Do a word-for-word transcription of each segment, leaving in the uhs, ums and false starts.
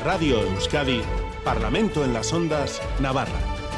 Radio Euskadi, Parlamento en las Ondas, Navarra.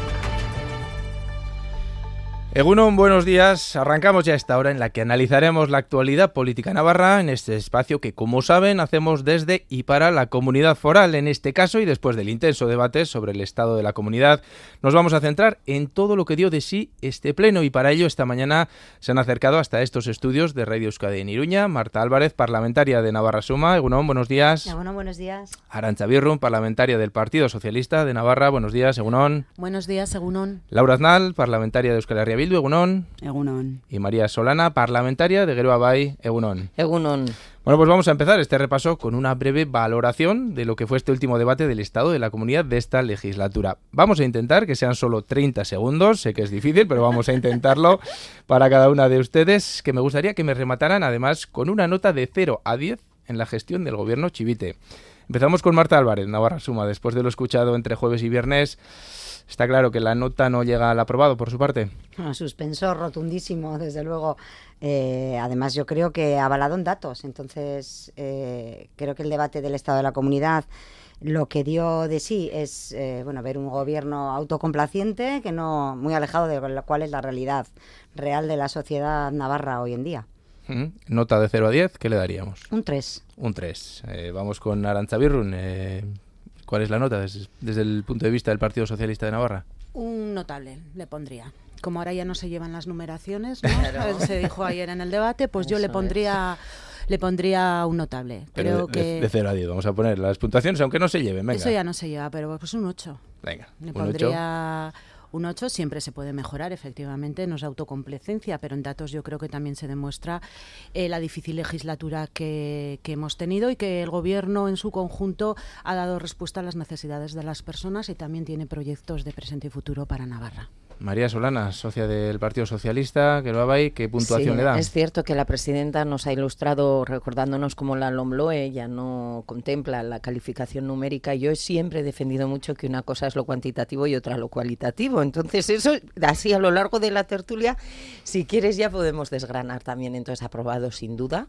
Egunon, buenos días. Arrancamos ya esta hora en la que analizaremos la actualidad política navarra en este espacio que, como saben, hacemos desde y para la comunidad foral. En este caso, y después del intenso debate sobre el estado de la comunidad, nos vamos a centrar en todo lo que dio de sí este pleno, y para ello esta mañana se han acercado hasta estos estudios de Radio Euskadi en Iruña Marta Álvarez, parlamentaria de Navarra Suma. Egunon, buenos días. Egunon, buenos días. Arantxa Birrun, parlamentaria del Partido Socialista de Navarra. Buenos días, Egunon. Buenos días, Egunon. Laura Aznal, parlamentaria de Euskal Herria Bildu. Egunon. Egunon. Y María Solana, parlamentaria de Geroa Bai. Egunon. Egunon. Bueno, pues vamos a empezar este repaso con una breve valoración de lo que fue este último debate del estado de la comunidad de esta legislatura. Vamos a intentar que sean solo treinta segundos, sé que es difícil, pero vamos a intentarlo para cada una de ustedes, que me gustaría que me remataran además con una nota de cero a diez en la gestión del gobierno Chivite. Empezamos con Marta Álvarez, Navarra Suma. Después de lo escuchado entre jueves y viernes, está claro que la nota no llega al aprobado por su parte. Un suspenso rotundísimo, desde luego. Eh, además, yo creo que avalado en datos. Entonces, eh, creo que el debate del estado de la comunidad lo que dio de sí es eh, bueno, ver un gobierno autocomplaciente, que no muy alejado de la cual es la realidad real de la sociedad navarra hoy en día. Uh-huh. Nota de cero a diez, ¿qué le daríamos? Un tres. Un tres. Eh, vamos con Arantxa Birrun. Eh, ¿Cuál es la nota desde, desde el punto de vista del Partido Socialista de Navarra? Un notable, le pondría. Como ahora ya no se llevan las numeraciones, ¿no? Claro. Se dijo ayer en el debate, pues Eso yo le pondría es. le pondría un notable. Pero Creo de, que de cero a diez, vamos a poner las puntuaciones, aunque no se lleven, venga. Eso ya no se lleva, pero pues un ocho. Venga, le un pondría ocho. Un ocho. Siempre se puede mejorar, efectivamente, no es autocomplacencia, pero en datos yo creo que también se demuestra eh, la difícil legislatura que, que hemos tenido y que el Gobierno en su conjunto ha dado respuesta a las necesidades de las personas y también tiene proyectos de presente y futuro para Navarra. María Solana, socia del Partido Socialista, que lo hay, ¿qué puntuación sí, le da? Es cierto que la presidenta nos ha ilustrado recordándonos cómo la LOMLOE ya no contempla la calificación numérica. Yo siempre he defendido mucho que una cosa es lo cuantitativo y otra lo cualitativo. Entonces eso, así a lo largo de la tertulia, si quieres ya podemos desgranar también. Entonces aprobado sin duda.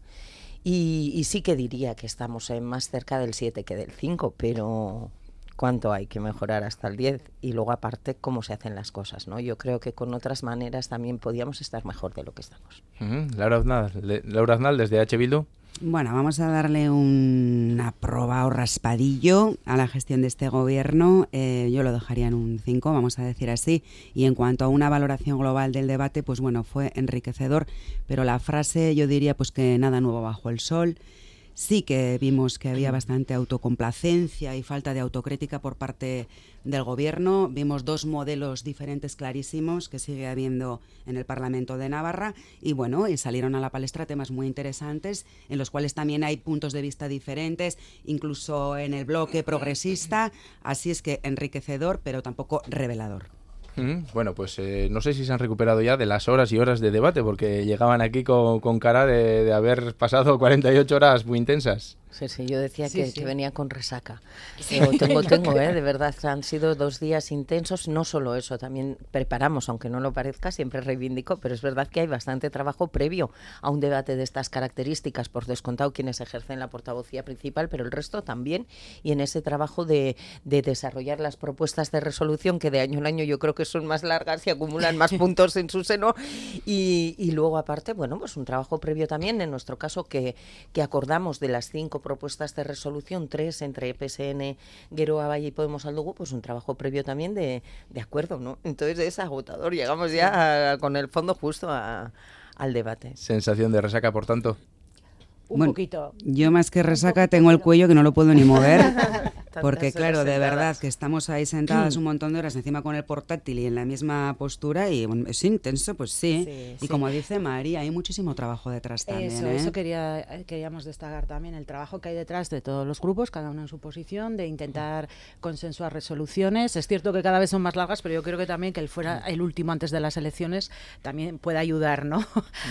Y, y sí que diría que estamos eh, más cerca del siete que del cinco, pero cuánto hay que mejorar hasta el diez y luego aparte cómo se hacen las cosas, ¿no? Yo creo que con otras maneras también podíamos estar mejor de lo que estamos. Uh-huh. Laura Aznal, le, Laura Aznal desde H. Bildu. Bueno, vamos a darle un aprobado raspadillo a la gestión de este gobierno. Eh, yo lo dejaría en un cinco, vamos a decir así. Y en cuanto a una valoración global del debate, pues bueno, fue enriquecedor, pero la frase yo diría pues que nada nuevo bajo el sol. Sí que vimos que había bastante autocomplacencia y falta de autocrítica por parte del gobierno. Vimos dos modelos diferentes clarísimos que sigue habiendo en el Parlamento de Navarra y bueno, y salieron a la palestra temas muy interesantes en los cuales también hay puntos de vista diferentes, incluso en el bloque progresista. Así es que enriquecedor, pero tampoco revelador. Bueno, pues eh, no sé si se han recuperado ya de las horas y horas de debate, porque llegaban aquí con, con cara de, de haber pasado cuarenta y ocho horas muy intensas. Sí, sí, yo decía sí, que, sí. que venía con resaca. Sí. Tengo, tengo, tengo eh, de verdad, han sido dos días intensos, no solo eso, también preparamos, aunque no lo parezca, siempre reivindico, pero es verdad que hay bastante trabajo previo a un debate de estas características, por descontado quienes ejercen la portavocía principal, pero el resto también, y en ese trabajo de, de desarrollar las propuestas de resolución, que de año en año yo creo que son más largas y acumulan más puntos en su seno, y, y luego aparte, bueno, pues un trabajo previo también, en nuestro caso, que, que acordamos de las cinco propuestas de resolución, tres entre P S N, Geroa Bai y Podemos Aldugu, pues un trabajo previo también de, de acuerdo, ¿no? Entonces es agotador, llegamos ya a, con el fondo justo a, al debate. Sensación de resaca, por tanto. Un bueno, poquito. Yo más que resaca tengo el cuello que no lo puedo ni mover, porque claro, de verdad que estamos ahí sentadas un montón de horas encima con el portátil y en la misma postura y bueno, es intenso, pues sí. sí y sí. Como dice María, hay muchísimo trabajo detrás también. Eso, ¿eh? eso quería, queríamos destacar también, el trabajo que hay detrás de todos los grupos, cada uno en su posición, de intentar consensuar resoluciones. Es cierto que cada vez son más largas, pero yo creo que también que el fuera el último antes de las elecciones también puede ayudar, ¿no?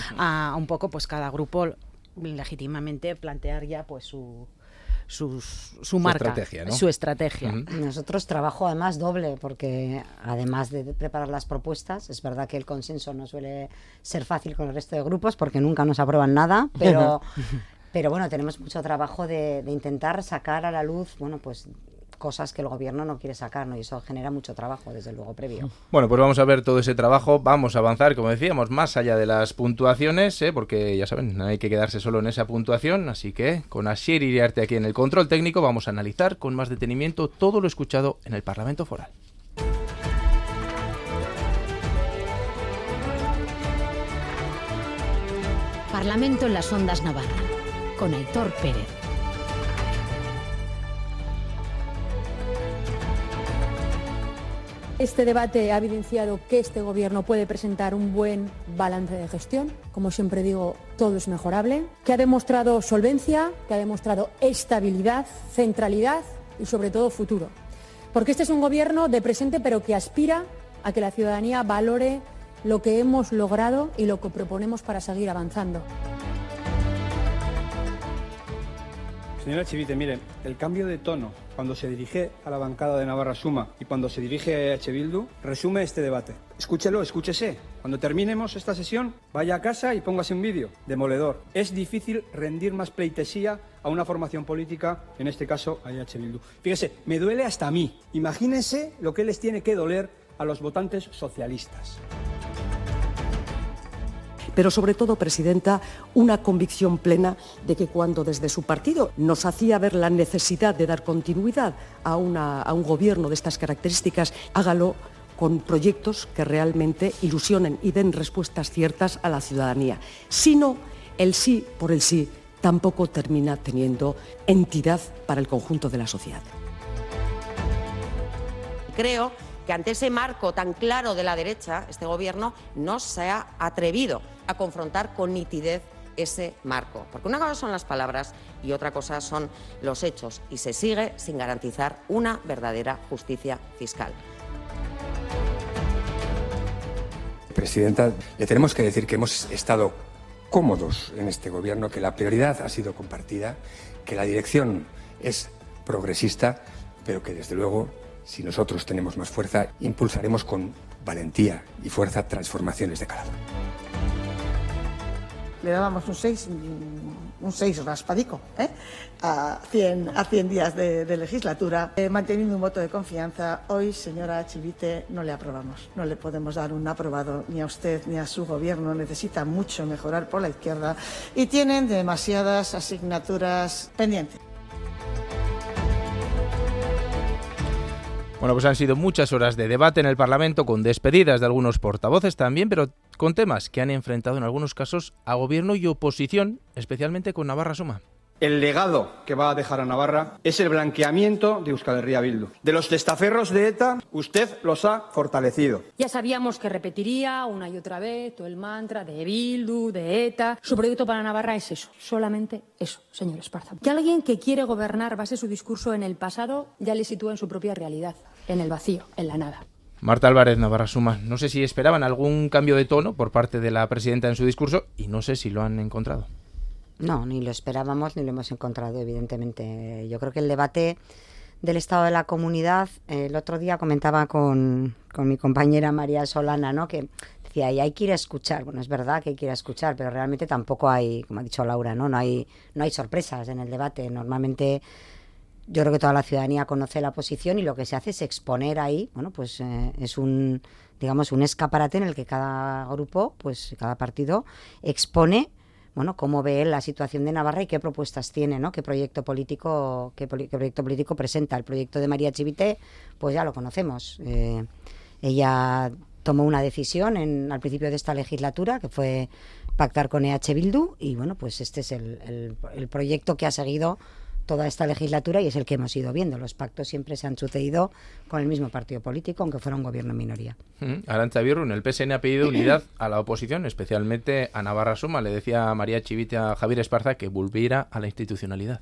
a un poco, pues cada grupo legítimamente plantear ya pues su su, su, su marca, estrategia, ¿no? su estrategia. Uh-huh. Nosotros trabajo además doble, porque además de preparar las propuestas, es verdad que el consenso no suele ser fácil con el resto de grupos porque nunca nos aprueban nada, pero, pero bueno, tenemos mucho trabajo de, de intentar sacar a la luz, bueno, pues cosas que el gobierno no quiere sacar, ¿no? Y eso genera mucho trabajo, desde luego, previo. Bueno, pues vamos a ver todo ese trabajo, vamos a avanzar, como decíamos, más allá de las puntuaciones, ¿eh? Porque ya saben, no hay que quedarse solo en esa puntuación, así que con Asier Iriarte aquí en el control técnico vamos a analizar con más detenimiento todo lo escuchado en el Parlamento Foral. Parlamento en las Ondas Navarra, con Aitor Pérez. Este debate ha evidenciado que este Gobierno puede presentar un buen balance de gestión. Como siempre digo, todo es mejorable. Que ha demostrado solvencia, que ha demostrado estabilidad, centralidad y sobre todo futuro. Porque este es un Gobierno de presente, pero que aspira a que la ciudadanía valore lo que hemos logrado y lo que proponemos para seguir avanzando. Señora Chivite, mire, el cambio de tono cuando se dirige a la bancada de Navarra Suma y cuando se dirige a E H Bildu resume este debate. Escúchelo, escúchese. Cuando terminemos esta sesión, vaya a casa y póngase un vídeo. Demoledor. Es difícil rendir más pleitesía a una formación política, en este caso a E H Bildu. Fíjese, me duele hasta a mí. Imagínense lo que les tiene que doler a los votantes socialistas. Pero sobre todo, Presidenta, una convicción plena de que cuando desde su partido nos hacía ver la necesidad de dar continuidad a, una, a un gobierno de estas características, hágalo con proyectos que realmente ilusionen y den respuestas ciertas a la ciudadanía. Si no, el sí por el sí tampoco termina teniendo entidad para el conjunto de la sociedad. Creo que ante ese marco tan claro de la derecha, este Gobierno no se ha atrevido a confrontar con nitidez ese marco. Porque una cosa son las palabras y otra cosa son los hechos, y se sigue sin garantizar una verdadera justicia fiscal. Presidenta, le tenemos que decir que hemos estado cómodos en este Gobierno, que la prioridad ha sido compartida, que la dirección es progresista, pero que desde luego, si nosotros tenemos más fuerza, impulsaremos con valentía y fuerza transformaciones de calado. Le dábamos un seis, un seis raspadico, ¿eh? a, cien, a cien días de, de legislatura, eh, manteniendo un voto de confianza. Hoy, señora Chivite, no le aprobamos. No le podemos dar un aprobado ni a usted ni a su Gobierno. Necesita mucho mejorar por la izquierda y tienen demasiadas asignaturas pendientes. Bueno, pues han sido muchas horas de debate en el Parlamento, con despedidas de algunos portavoces también, pero con temas que han enfrentado en algunos casos a gobierno y oposición, especialmente con Navarra Suma. El legado que va a dejar a Navarra es el blanqueamiento de Euskal Herria Bildu. De los testaferros de ETA, usted los ha fortalecido. Ya sabíamos que repetiría una y otra vez todo el mantra de Bildu, de ETA. Su proyecto para Navarra es eso, solamente eso, señor Esparza. Que alguien que quiere gobernar base su discurso en el pasado ya le sitúa en su propia realidad, en el vacío, en la nada. Marta Álvarez, Navarra Suma, no sé si esperaban algún cambio de tono por parte de la presidenta en su discurso y no sé si lo han encontrado. No, ni lo esperábamos ni lo hemos encontrado, evidentemente. Yo creo que el debate del estado de la comunidad, eh, el otro día comentaba con, con mi compañera María Solana, ¿no? Que decía, y hay que ir a escuchar. Bueno, es verdad que hay que ir a escuchar, pero realmente tampoco hay, como ha dicho Laura, ¿no? No hay, no hay sorpresas en el debate. Normalmente yo creo que toda la ciudadanía conoce la posición y lo que se hace es exponer ahí, bueno, pues eh, es un, digamos, un escaparate en el que cada grupo, pues cada partido expone, bueno, cómo ve la situación de Navarra y qué propuestas tiene, ¿no? Qué proyecto político, qué, qué proyecto político presenta. El proyecto de María Chivite, pues ya lo conocemos. Eh, ella tomó una decisión en, al principio de esta legislatura, que fue pactar con E H Bildu, y bueno, pues este es el, el, el proyecto que ha seguido toda esta legislatura y es el que hemos ido viendo. Los pactos siempre se han sucedido con el mismo partido político, aunque fuera un gobierno en minoría. Uh-huh. Arantza Birrun, el P S N ha pedido unidad a la oposición, especialmente a Navarra Suma. Le decía a María Chivite a Javier Esparza que volviera a la institucionalidad.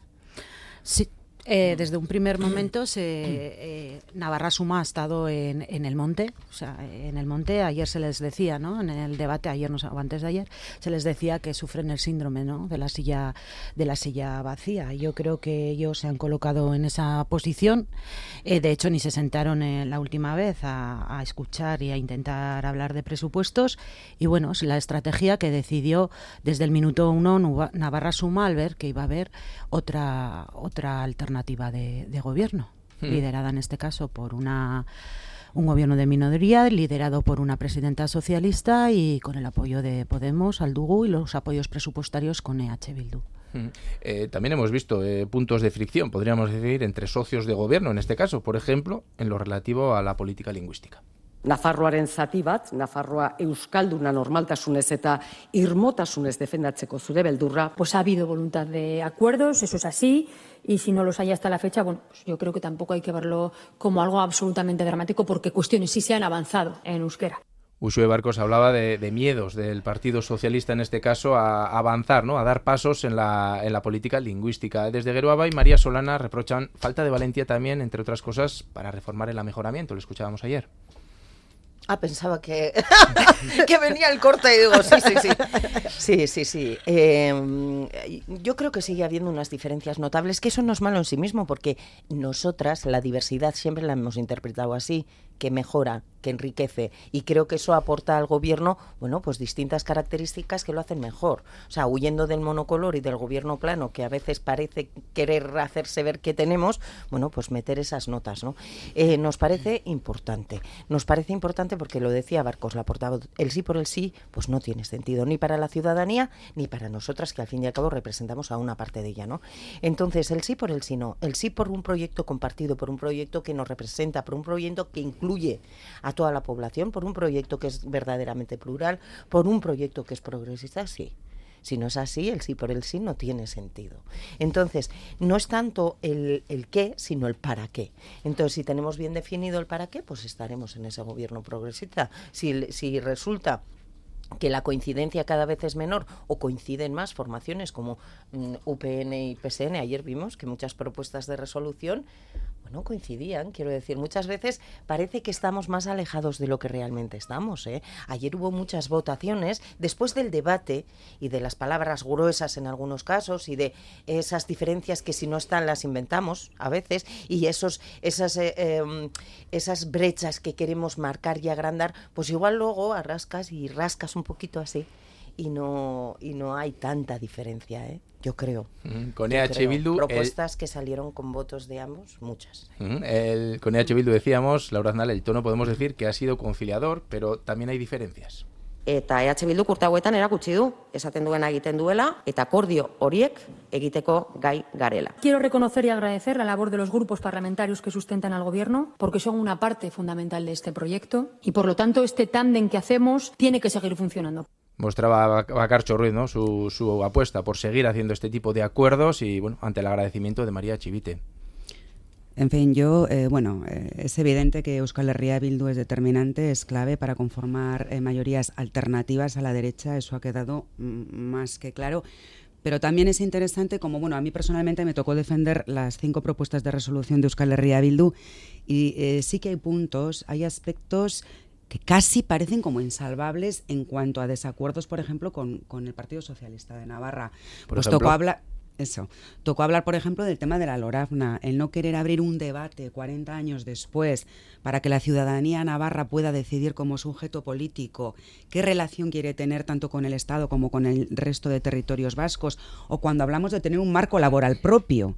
Sí. Eh, desde un primer momento se, eh, Navarra Suma ha estado en, en el monte, o sea, en el monte. Ayer se les decía, ¿no? En el debate ayer, no, o antes de ayer, se les decía que sufren el síndrome, ¿no? De la silla, de la silla vacía. Yo creo que ellos se han colocado en esa posición. Eh, de hecho, ni se sentaron eh, la última vez a, a escuchar y a intentar hablar de presupuestos. Y bueno, es la estrategia que decidió desde el minuto uno Navarra Suma al ver que iba a haber otra otra alternativa de, de gobierno. mm. liderada en este caso por una un gobierno de minoría, liderado por una presidenta socialista y con el apoyo de Podemos, Aldugu, y los apoyos presupuestarios con E H Bildu. Eh, también hemos visto eh, puntos de fricción, podríamos decir, entre socios de gobierno, en este caso, por ejemplo, en lo relativo a la política lingüística. Nafarroaren zati bat, Nafarroa euskalduna normaltasunez eta irmotasunez defendatzeko zure beldurra. Pues ha habido voluntad de acuerdos, eso es así, y si no los hay hasta la fecha, bueno, pues yo creo que tampoco hay que verlo como algo absolutamente dramático, porque cuestiones sí se han avanzado en euskera. Uxue Barcos hablaba de, de miedos del Partido Socialista, en este caso, a, a avanzar, ¿no? A dar pasos en la, en la política lingüística. Desde Geroaba y María Solana reprochan falta de valentía también, entre otras cosas, para reformar el amejoramiento. Lo escuchábamos ayer. Ah, pensaba que, que venía el corte y digo, sí, sí, sí. Sí, sí, sí. Eh, yo creo que sigue habiendo unas diferencias notables, que eso no es malo en sí mismo, porque nosotras la diversidad siempre la hemos interpretado así, que mejora, que enriquece, y creo que eso aporta al gobierno, bueno, pues distintas características que lo hacen mejor. O sea, huyendo del monocolor y del gobierno plano, que a veces parece querer hacerse ver que tenemos, bueno, pues meter esas notas, ¿no? Eh, nos parece importante. Nos parece importante porque lo decía Barcos, la portavoz, el sí por el sí, pues no tiene sentido, ni para la ciudadanía, ni para nosotras, que al fin y al cabo representamos a una parte de ella, ¿no? Entonces, el sí por el sí no. El sí por un proyecto compartido, por un proyecto que nos representa, por un proyecto que incluye incluye a toda la población, por un proyecto que es verdaderamente plural, por un proyecto que es progresista, sí. Si no es así, el sí por el sí no tiene sentido. Entonces, no es tanto el, el qué, sino el para qué. Entonces, si tenemos bien definido el para qué, pues estaremos en ese gobierno progresista. Si, si resulta que la coincidencia cada vez es menor o coinciden más formaciones como mm, U P N y P S N, ayer vimos que muchas propuestas de resolución, bueno, coincidían, quiero decir, muchas veces parece que estamos más alejados de lo que realmente estamos, ¿eh? Ayer hubo muchas votaciones después del debate y de las palabras gruesas en algunos casos y de esas diferencias que si no están las inventamos a veces, y esos esas eh, eh, esas brechas que queremos marcar y agrandar, pues igual luego arrascas y rascas un poquito así y no y no hay tanta diferencia, ¿eh? Yo creo. Uh-huh. Con E H Bildu... Propuestas el... que salieron con votos de ambos, muchas. Uh-huh. el, con E H Bildu decíamos, Laura Aznal, el tono podemos decir que ha sido conciliador, pero también hay diferencias. Eta E H Bilduk urte hauetan erakutsi du, esaten duena egiten duela, eta akordio horiek egiteko gai garela. Quiero reconocer y agradecer la labor de los grupos parlamentarios que sustentan al Gobierno, porque son una parte fundamental de este proyecto, y por lo tanto este tándem que hacemos tiene que seguir funcionando. Mostraba Bakartxo Ruiz, ¿no? su, su apuesta por seguir haciendo este tipo de acuerdos y, bueno, ante el agradecimiento de María Chivite. En fin, yo, eh, bueno, eh, es evidente que Euskal Herria Bildu es determinante, es clave para conformar eh, mayorías alternativas a la derecha, eso ha quedado mm, más que claro. Pero también es interesante, como, bueno, a mí personalmente me tocó defender las cinco propuestas de resolución de Euskal Herria Bildu y eh, sí que hay puntos, hay aspectos que casi parecen como insalvables en cuanto a desacuerdos, por ejemplo, con, con el Partido Socialista de Navarra. Por pues ejemplo, tocó hablar... Eso. Tocó hablar, por ejemplo, del tema de la LORAFNA, el no querer abrir un debate cuarenta años después para que la ciudadanía navarra pueda decidir como sujeto político qué relación quiere tener tanto con el Estado como con el resto de territorios vascos, o cuando hablamos de tener un marco laboral propio.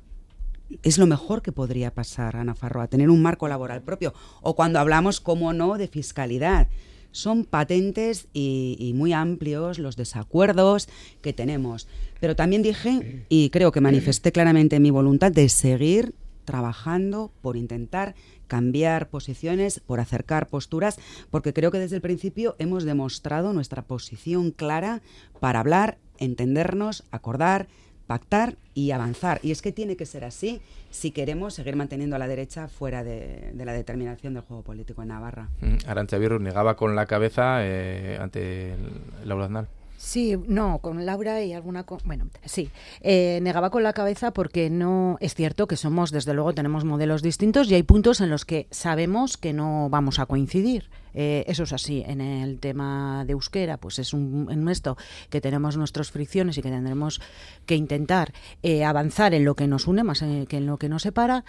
Es lo mejor que podría pasar a Nafarroa, tener un marco laboral propio. O cuando hablamos, como no, de fiscalidad. Son patentes y, y muy amplios los desacuerdos que tenemos. Pero también dije, y creo que manifesté claramente mi voluntad de seguir trabajando por intentar cambiar posiciones, por acercar posturas, porque creo que desde el principio hemos demostrado nuestra posición clara para hablar, entendernos, acordar, pactar y avanzar. Y es que tiene que ser así si queremos seguir manteniendo a la derecha fuera de, de la determinación del juego político en Navarra. Mm, Arantxa Birru negaba con la cabeza eh, ante el, Laura Aznal. Sí, no, con Laura y alguna... Co- bueno, sí, eh, negaba con la cabeza porque no... Es cierto que somos, desde luego, tenemos modelos distintos y hay puntos en los que sabemos que no vamos a coincidir. Eh, eso es así. En el tema de euskera, pues es un, en esto que tenemos nuestras fricciones y que tendremos que intentar eh, avanzar en lo que nos une más eh, que en lo que nos separa.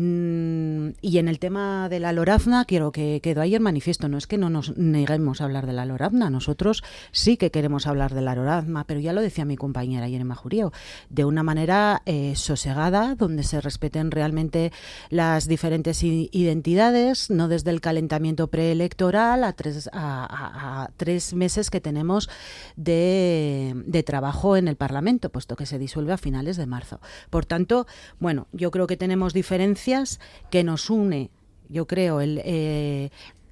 Mm, y en el tema de la lorazna, quiero que quedó ayer manifiesto, no es que no nos neguemos a hablar de la lorazna, nosotros sí que queremos hablar de la lorazna, pero ya lo decía mi compañera ayer en Majurío, de una manera eh, sosegada, donde se respeten realmente las diferentes identidades, no desde el calentamiento preelectoral a tres, a, a, a tres meses que tenemos de, de trabajo en el Parlamento, puesto que se disuelve a finales de marzo. Por tanto, bueno, yo creo que tenemos diferencias que nos une, yo creo, el... Eh,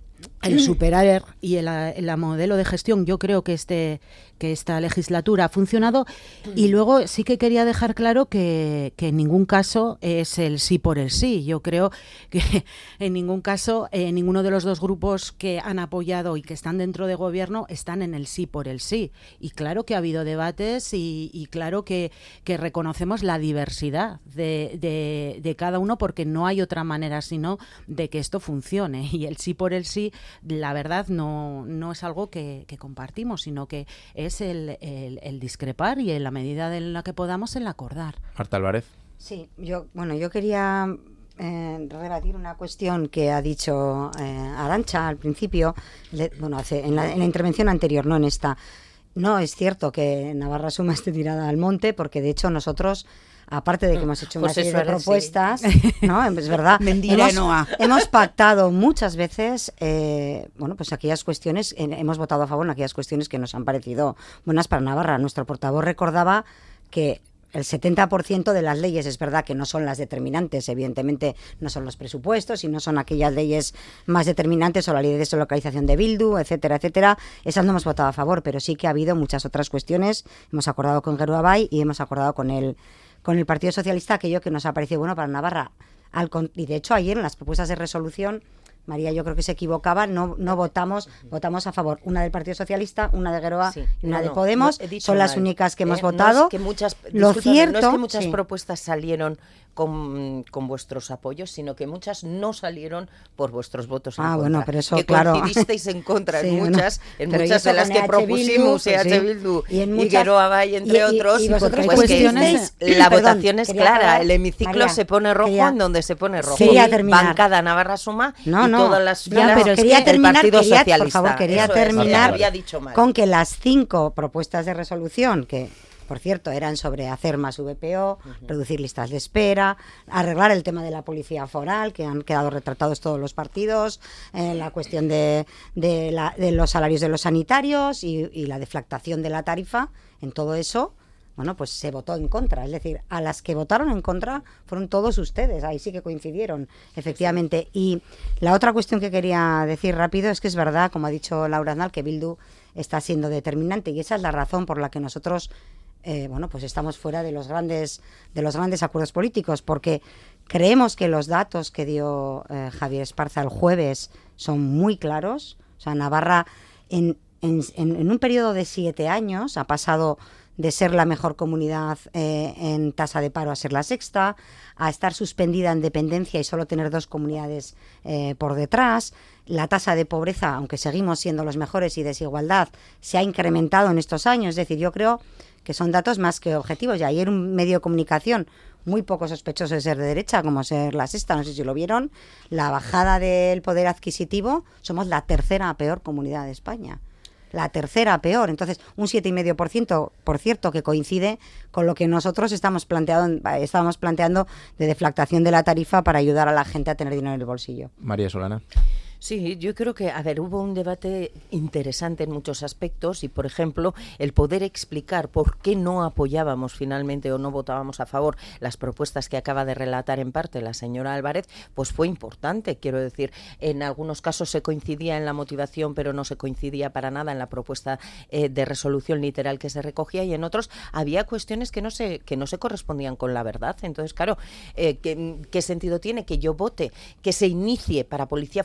el superar y el, el modelo de gestión. Yo creo que este que esta legislatura ha funcionado, y luego sí que quería dejar claro que, que en ningún caso es el sí por el sí. Yo creo que en ningún caso eh, ninguno de los dos grupos que han apoyado y que están dentro de gobierno están en el sí por el sí. Y claro que ha habido debates y, y claro que, que reconocemos la diversidad de, de, de cada uno, porque no hay otra manera sino de que esto funcione. Y el sí por el sí, la verdad, no, no es algo que, que compartimos, sino que es el, el, el discrepar y en la medida en la que podamos el acordar. Marta Álvarez. Sí, yo, bueno, yo quería eh, rebatir una cuestión que ha dicho eh, Arantxa al principio, le, bueno, hace, en, la, en la intervención anterior, no en esta. No es cierto que Navarra Suma esté tirada al monte, porque de hecho nosotros, aparte de que hemos hecho una José serie Suárez, de propuestas, sí. ¿no? Es verdad, hemos, hemos pactado muchas veces, eh, bueno, pues aquellas cuestiones, eh, hemos votado a favor en aquellas cuestiones que nos han parecido buenas para Navarra. Nuestro portavoz recordaba que el setenta por ciento de las leyes, es verdad que no son las determinantes, evidentemente no son los presupuestos y no son aquellas leyes más determinantes, o la ley de deslocalización de Bildu, etcétera, etcétera, esas no hemos votado a favor, pero sí que ha habido muchas otras cuestiones. Hemos acordado con Geruabay y hemos acordado con el, con el Partido Socialista aquello que nos ha parecido bueno para Navarra. Al, y de hecho ayer en las propuestas de resolución, María, yo creo que se equivocaba, no no votamos, votamos a favor, una del Partido Socialista, una de Geroa sí, y una no, de Podemos, no, son las mal. únicas que eh, hemos votado. No es que muchas, Lo cierto, no es que muchas sí. propuestas salieron con, con vuestros apoyos, sino que muchas no salieron por vuestros votos en ah, contra. Bueno, pero eso, que claro. coincidisteis en contra sí, en muchas, bueno, en muchas de las que propusimos, Bildu, E H sí. Bildu y, en y muchas, Geroa Bay, entre y, y, otros, y vosotros pues cuestiones, que la perdón, votación es clara, acabar, el hemiciclo María, se pone rojo quería, en donde se pone rojo. Quería terminar. Bancada Navarra Suma no, y no, todas las ya, pero que quería terminar, el Partido quería, Socialista. por favor, quería Eso terminar es, con que las cinco propuestas de resolución que, por cierto, eran sobre hacer más V P O, uh-huh. reducir listas de espera, arreglar el tema de la policía foral, que han quedado retratados todos los partidos, eh, la cuestión de, de, la, de los salarios de los sanitarios y, y la deflactación de la tarifa. En todo eso, bueno, pues se votó en contra. Es decir, a las que votaron en contra fueron todos ustedes. Ahí sí que coincidieron, efectivamente. Y la otra cuestión que quería decir rápido es que es verdad, como ha dicho Laura Aznal, que Bildu está siendo determinante, y esa es la razón por la que nosotros Eh, bueno, pues estamos fuera de los grandes de los grandes acuerdos políticos, porque creemos que los datos que dio eh, Javier Esparza el jueves son muy claros. O sea, Navarra en, en, en un periodo de siete años ha pasado de ser la mejor comunidad eh, en tasa de paro a ser la sexta, a estar suspendida en dependencia y solo tener dos comunidades eh, por detrás. La tasa de pobreza, aunque seguimos siendo los mejores, y desigualdad, se ha incrementado en estos años. Es decir, yo creo que son datos más que objetivos. Y ayer un medio de comunicación muy poco sospechoso de ser de derecha, como ser la Sexta, no sé si lo vieron, la bajada del poder adquisitivo, somos la tercera peor comunidad de España. La tercera peor. Entonces, un siete coma cinco por ciento, por cierto, que coincide con lo que nosotros estamos planteando, estábamos planteando de deflactación de la tarifa para ayudar a la gente a tener dinero en el bolsillo. María Solana. Sí, yo creo que, a ver, hubo un debate interesante en muchos aspectos y, por ejemplo, el poder explicar por qué no apoyábamos finalmente o no votábamos a favor las propuestas que acaba de relatar en parte la señora Álvarez, pues fue importante. Quiero decir, en algunos casos se coincidía en la motivación, pero no se coincidía para nada en la propuesta eh, de resolución literal que se recogía, y en otros había cuestiones que no se, que no se correspondían con la verdad. Entonces, claro, eh, ¿qué, ¿qué sentido tiene que yo vote que se inicie para Policía Foral un proceso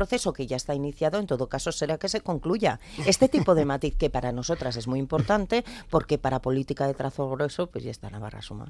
proceso que ya está iniciado, en todo caso será que se concluya. Este tipo de matiz que para nosotras es muy importante, porque para política de trazo grueso pues ya está Navarra Suma.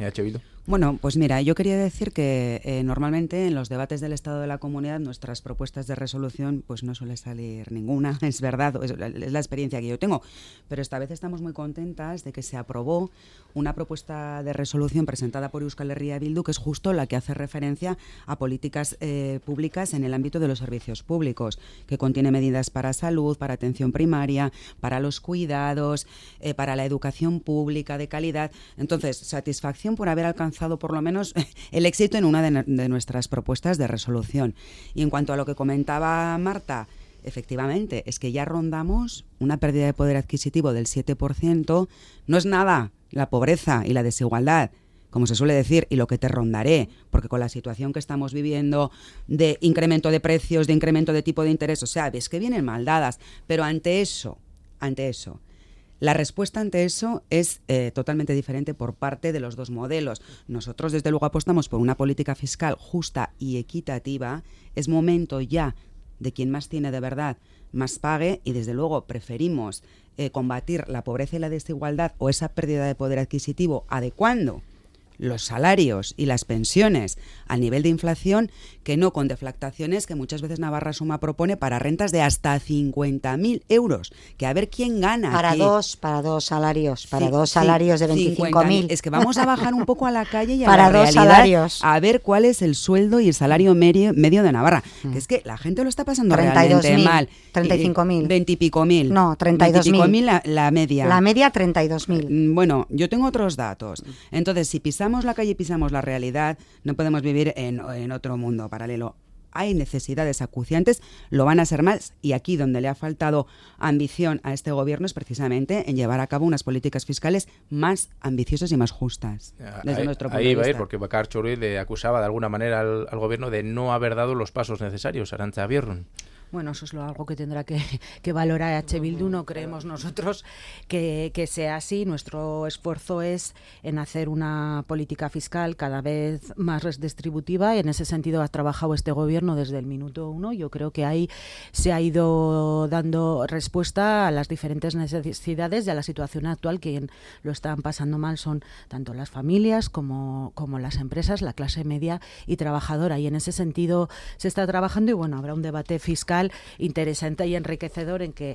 Bueno, pues mira, yo quería decir que eh, normalmente en los debates del Estado de la Comunidad nuestras propuestas de resolución pues no suele salir ninguna, es verdad, es la, es la experiencia que yo tengo, pero esta vez estamos muy contentas de que se aprobó una propuesta de resolución presentada por Euskal Herria Bildu, que es justo la que hace referencia a políticas eh, públicas en el ámbito de los servicios públicos, que contiene medidas para salud, para atención primaria, para los cuidados, eh, para la educación pública de calidad. Entonces, satisfacción por haber alcanzado por lo menos el éxito en una de, de nuestras propuestas de resolución. Y en cuanto a lo que comentaba Marta, efectivamente, es que ya rondamos una pérdida de poder adquisitivo del siete por ciento. No es nada la pobreza y la desigualdad, como se suele decir, y lo que te rondaré, porque con la situación que estamos viviendo de incremento de precios, de incremento de tipo de interés, o sea, ves que vienen mal dadas, pero ante eso, ante eso, la respuesta ante eso es eh, totalmente diferente por parte de los dos modelos. Nosotros, desde luego, apostamos por una política fiscal justa y equitativa. Es momento ya de quien más tiene de verdad, más pague, y desde luego preferimos eh, combatir la pobreza y la desigualdad o esa pérdida de poder adquisitivo adecuando los salarios y las pensiones al nivel de inflación, que no con deflactaciones que muchas veces Navarra Suma propone para rentas de hasta cincuenta mil euros, que a ver quién gana. Para aquí. dos, para dos salarios, para Sí, dos sí, salarios de veinticinco mil. Es que vamos a bajar un poco a la calle y a para la dos realidad, salarios. a ver cuál es el sueldo y el salario medio, medio de Navarra. Que es que la gente lo está pasando realmente mal. treinta y cinco mil. Veintipico mil. No, treinta y dos mil. Veintipico mil la, la media. La media treinta y dos mil. Bueno, yo tengo otros datos. Entonces, si pisamos la calle y pisamos la realidad, no podemos vivir en, en otro mundo paralelo. Hay necesidades acuciantes, lo van a ser más, y aquí donde le ha faltado ambición a este gobierno es precisamente en llevar a cabo unas políticas fiscales más ambiciosas y más justas, desde ahí, nuestro punto ahí de iba a ir, vista. porque Bakar Txorui le acusaba de alguna manera al, al gobierno de no haber dado los pasos necesarios. Arantza Bierrun. Bueno, eso es lo, algo que tendrá que, que valorar H. Bildu. No creemos nosotros que, que sea así. Nuestro esfuerzo es en hacer una política fiscal cada vez más redistributiva, y en ese sentido ha trabajado este gobierno desde el minuto uno. Yo creo que ahí se ha ido dando respuesta a las diferentes necesidades y a la situación actual. Quien lo están pasando mal son tanto las familias como, como las empresas, la clase media y trabajadora. Y en ese sentido se está trabajando, y bueno, habrá un debate fiscal interesante y enriquecedor en que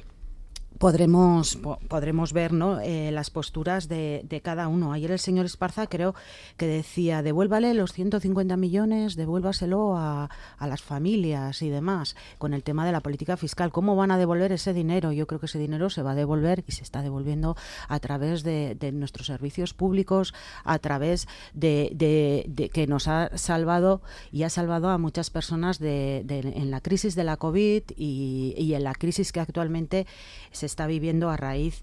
podremos po- podremos ver, ¿no?, eh, las posturas de, de cada uno. Ayer el señor Esparza creo que decía: devuélvale los ciento cincuenta millones, devuélvaselo a, a las familias y demás, con el tema de la política fiscal. ¿Cómo van a devolver ese dinero? Yo creo que ese dinero se va a devolver, y se está devolviendo, a través de, de nuestros servicios públicos, a través de, de, de que nos ha salvado y ha salvado a muchas personas de, de, en la crisis de la COVID y, y en la crisis que actualmente se está viviendo a raíz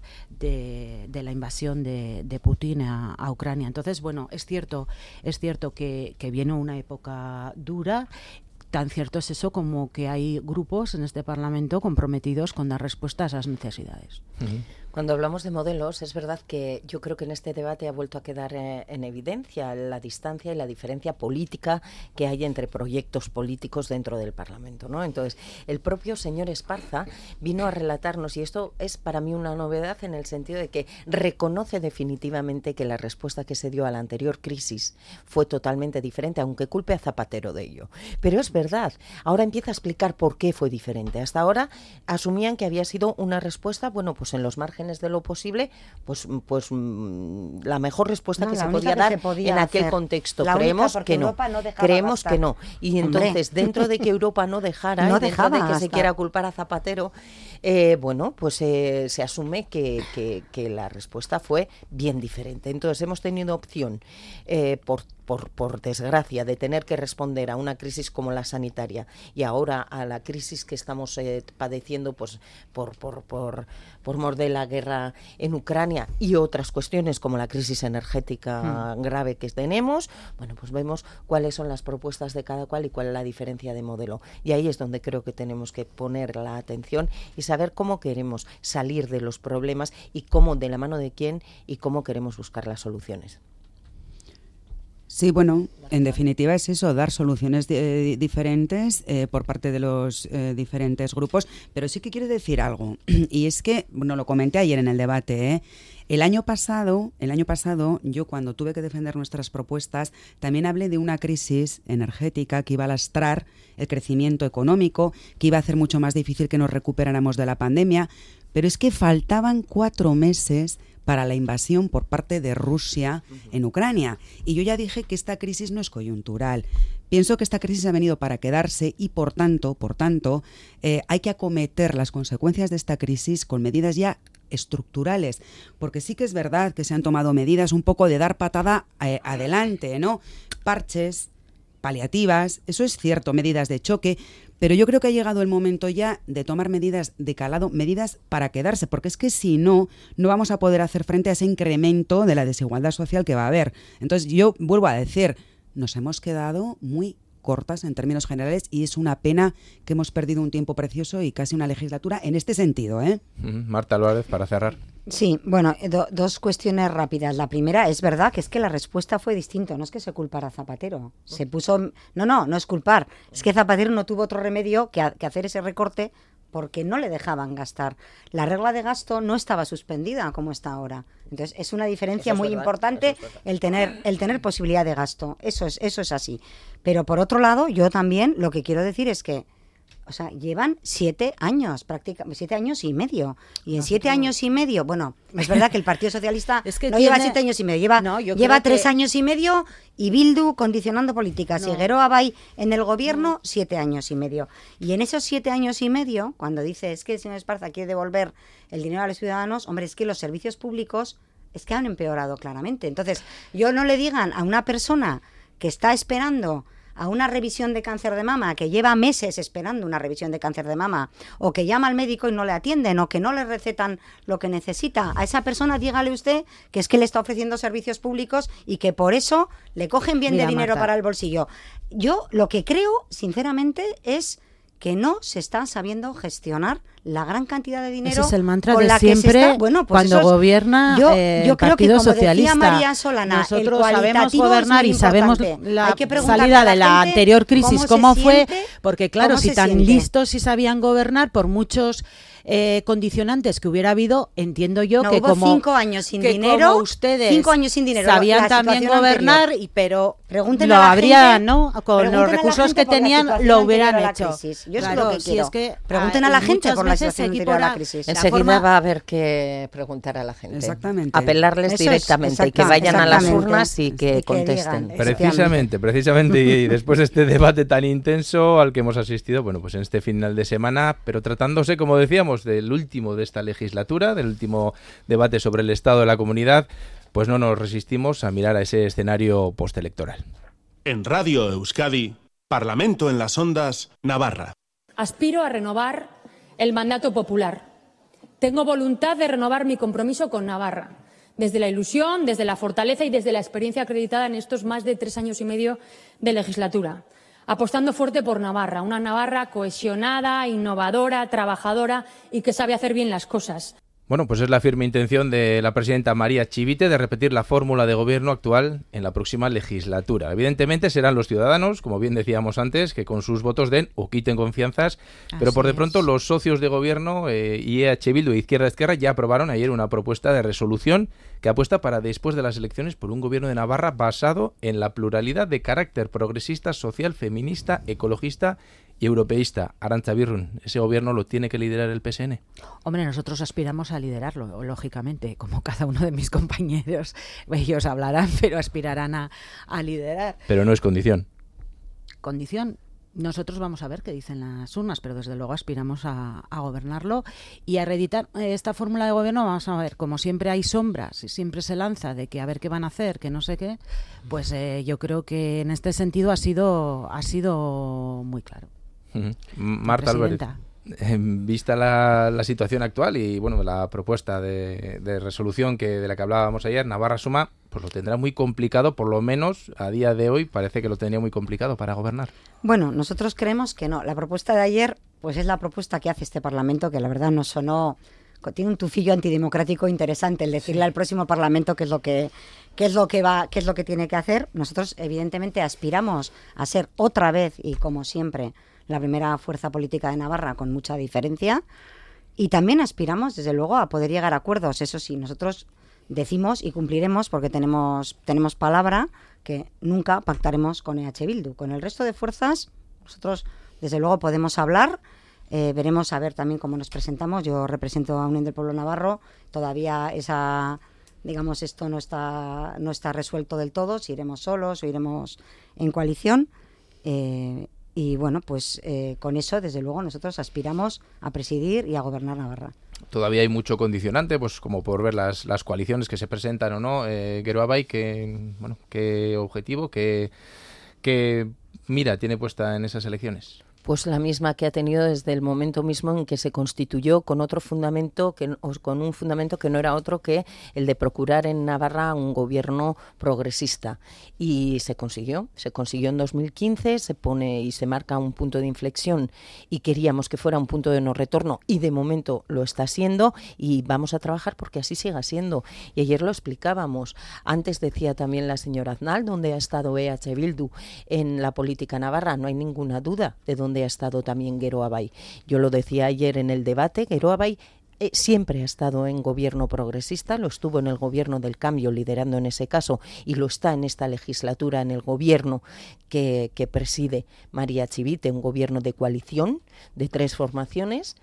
de, de la invasión de, de Putin a, a Ucrania. Entonces, bueno, es cierto, es cierto que, que viene una época dura. Tan cierto es eso como que hay grupos en este Parlamento comprometidos con dar respuesta a esas necesidades. Uh-huh. Cuando hablamos de modelos, es verdad que yo creo que en este debate ha vuelto a quedar eh, en evidencia la distancia y la diferencia política que hay entre proyectos políticos dentro del Parlamento, ¿no? Entonces, el propio señor Esparza vino a relatarnos, y esto es para mí una novedad en el sentido de que reconoce definitivamente que la respuesta que se dio a la anterior crisis fue totalmente diferente, aunque culpe a Zapatero de ello. Pero es verdad, ahora empieza a explicar por qué fue diferente. Hasta ahora asumían que había sido una respuesta, bueno, pues en los márgenes de lo posible, pues pues la mejor respuesta no, que se única podía que dar se podía en aquel hacer. contexto. La Creemos única, que no. Europa no dejaba Creemos gastar. que no. Y entonces, Hombre. dentro de que Europa no dejara, No y dentro dejaba de que gastar. se quiera culpar a Zapatero, eh, bueno, pues eh, se asume que, que, que la respuesta fue bien diferente. Entonces, hemos tenido opción, eh, por Por, por desgracia, de tener que responder a una crisis como la sanitaria, y ahora a la crisis que estamos eh, padeciendo pues por por por por mor de la guerra en Ucrania y otras cuestiones como la crisis energética mm. grave que tenemos. Bueno, pues vemos cuáles son las propuestas de cada cual y cuál es la diferencia de modelo, y ahí es donde creo que tenemos que poner la atención y saber cómo queremos salir de los problemas y cómo, de la mano de quién, y cómo queremos buscar las soluciones. Sí, bueno, en definitiva es eso, dar soluciones de, diferentes eh, por parte de los eh, diferentes grupos, pero sí que quiero decir algo, y es que, bueno, lo comenté ayer en el debate, ¿eh? El año pasado, el año pasado, yo cuando tuve que defender nuestras propuestas, también hablé de una crisis energética que iba a lastrar el crecimiento económico, que iba a hacer mucho más difícil que nos recuperáramos de la pandemia, pero es que faltaban cuatro meses para la invasión por parte de Rusia en Ucrania. Y yo ya dije que esta crisis no es coyuntural. Pienso que esta crisis ha venido para quedarse y, por tanto, por tanto, eh, hay que acometer las consecuencias de esta crisis con medidas ya estructurales, porque sí que es verdad que se han tomado medidas un poco de dar patada eh, adelante, ¿no? Parches, paliativas, eso es cierto, medidas de choque, pero yo creo que ha llegado el momento ya de tomar medidas de calado, medidas para quedarse, porque es que si no, no vamos a poder hacer frente a ese incremento de la desigualdad social que va a haber. Entonces yo vuelvo a decir, nos hemos quedado muy cortas en términos generales y es una pena que hemos perdido un tiempo precioso y casi una legislatura en este sentido, ¿eh? Marta Álvarez, para cerrar. Sí, bueno, do, dos cuestiones rápidas. La primera, es verdad que es que la respuesta fue distinta, no es que se culpara a Zapatero. Se puso... No, no, no es culpar. Es que Zapatero no tuvo otro remedio que, a, que hacer ese recorte porque no le dejaban gastar. La regla de gasto no estaba suspendida como está ahora. Entonces, es una diferencia es muy verdad, importante es el tener el tener posibilidad de gasto. Eso es, eso es así. Pero por otro lado, yo también lo que quiero decir es que o sea, llevan siete años, prácticamente siete años y medio. Y en siete años y medio, bueno, es verdad que el Partido Socialista es que no tiene... lleva siete años y medio, lleva, no, lleva tres que... años y medio y Bildu condicionando políticas. No. Y Geroa Bay en el gobierno, no. siete años y medio. Y en esos siete años y medio, cuando dice es que el señor Esparza quiere devolver el dinero a los ciudadanos, hombre, es que los servicios públicos es que han empeorado claramente. Entonces, yo no le digan a una persona que está esperando a una revisión de cáncer de mama, que lleva meses esperando una revisión de cáncer de mama, o que llama al médico y no le atienden, o que no le recetan lo que necesita, a esa persona dígale usted que es que le está ofreciendo servicios públicos y que por eso le cogen bien Mira, de dinero Marta. Para el bolsillo. Yo lo que creo, sinceramente, es que no se está sabiendo gestionar la gran cantidad de dinero. Ese es el mantra con de la siempre que se está, bueno, pues cuando es, gobierna yo, eh, yo el creo Partido que, como Socialista. Decía María Solana, nosotros el sabemos gobernar y sabemos la salida la de la anterior crisis, cómo, cómo fue, siente, porque claro, si tan siente. listos y sabían gobernar, por muchos eh, condicionantes que hubiera habido, entiendo yo no, que hubo como cinco años sin que dinero, como ustedes cinco años sin dinero, sabían también gobernar, anterior. y pero Pregúntenle lo a la habrían, gente, ¿no? Con los recursos que tenían lo hubieran hecho. Yo claro, sé lo que si quiero. Es que, Pregunten a la gente por la situación anterior a la crisis. Enseguida forma... va a haber que preguntar a la gente. Exactamente. Apelarles Eso directamente es, y que vayan a las urnas y que, y que contesten. Digan, precisamente, precisamente y después de este debate tan intenso al que hemos asistido, bueno, pues en este final de semana, pero tratándose, como decíamos, del último de esta legislatura, del último debate sobre el estado de la comunidad, pues no nos resistimos a mirar a ese escenario postelectoral. En Radio Euskadi, Parlamento en las Ondas, Navarra. Aspiro a renovar el mandato popular. Tengo voluntad de renovar mi compromiso con Navarra, desde la ilusión, desde la fortaleza y desde la experiencia acreditada en estos más de tres años y medio de legislatura, apostando fuerte por Navarra, una Navarra cohesionada, innovadora, trabajadora y que sabe hacer bien las cosas. Bueno, pues es la firme intención de la presidenta María Chivite de repetir la fórmula de gobierno actual en la próxima legislatura. Evidentemente serán los ciudadanos, como bien decíamos antes, que con sus votos den o quiten confianzas, Así pero por de pronto es. Los socios de gobierno eh, y E H Bildu e Izquierda Esquerra ya aprobaron ayer una propuesta de resolución que apuesta para después de las elecciones por un gobierno de Navarra basado en la pluralidad de carácter progresista, social, feminista, ecologista y europeísta. Arantza Birrun, ¿ese gobierno lo tiene que liderar el P S N? Hombre, nosotros aspiramos a liderarlo, lógicamente, como cada uno de mis compañeros. Ellos hablarán, pero aspirarán a, a liderar. Pero no es condición. Condición. Nosotros vamos a ver qué dicen las urnas, pero desde luego aspiramos a, a gobernarlo y a reeditar esta fórmula de gobierno. Vamos a ver, como siempre hay sombras y siempre se lanza de que a ver qué van a hacer, que no sé qué, pues eh, yo creo que en este sentido ha sido, ha sido muy claro. Uh-huh. Marta Álvarez, vista la, la situación actual y bueno la propuesta de, de resolución que de la que hablábamos ayer, Navarra Suma, pues lo tendrá muy complicado, por lo menos a día de hoy parece que lo tendría muy complicado para gobernar. Bueno, nosotros creemos que no. La propuesta de ayer pues es la propuesta que hace este Parlamento, que la verdad nos sonó tiene un tufillo antidemocrático interesante el decirle al próximo Parlamento qué es lo que qué es lo que va, qué es lo que tiene que hacer. Nosotros evidentemente aspiramos a ser otra vez y como siempre la primera fuerza política de Navarra con mucha diferencia y también aspiramos desde luego a poder llegar a acuerdos. Eso sí, nosotros decimos y cumpliremos porque tenemos tenemos palabra que nunca pactaremos con E H Bildu. Con el resto de fuerzas nosotros desde luego podemos hablar. Eh, veremos a ver también cómo nos presentamos. Yo represento a Unión del Pueblo Navarro. Todavía esa, digamos, esto no está no está resuelto del todo. Si iremos solos o iremos en coalición. Eh, y bueno, pues eh, con eso, desde luego, nosotros aspiramos a presidir y a gobernar Navarra. Todavía hay mucho condicionante, pues como por ver las, las coaliciones que se presentan o no. Eh, Geroabay, ¿qué, bueno, qué objetivo, qué, qué mira tiene puesta en esas elecciones? Pues la misma que ha tenido desde el momento mismo en que se constituyó, con otro fundamento, que, con un fundamento que no era otro que el de procurar en Navarra un gobierno progresista. Y se consiguió, se consiguió en dos mil quince, se pone y se marca un punto de inflexión y queríamos que fuera un punto de no retorno y de momento lo está siendo y vamos a trabajar porque así siga siendo. Y ayer lo explicábamos, antes decía también la señora Aznal, donde ha estado E H Bildu en la política navarra, no hay ninguna duda de dónde ha estado también Geroabay. Yo lo decía ayer en el debate, Geroabay eh, siempre ha estado en gobierno progresista, lo estuvo en el gobierno del cambio liderando en ese caso y lo está en esta legislatura en el gobierno que, que preside María Chivite, un gobierno de coalición de tres formaciones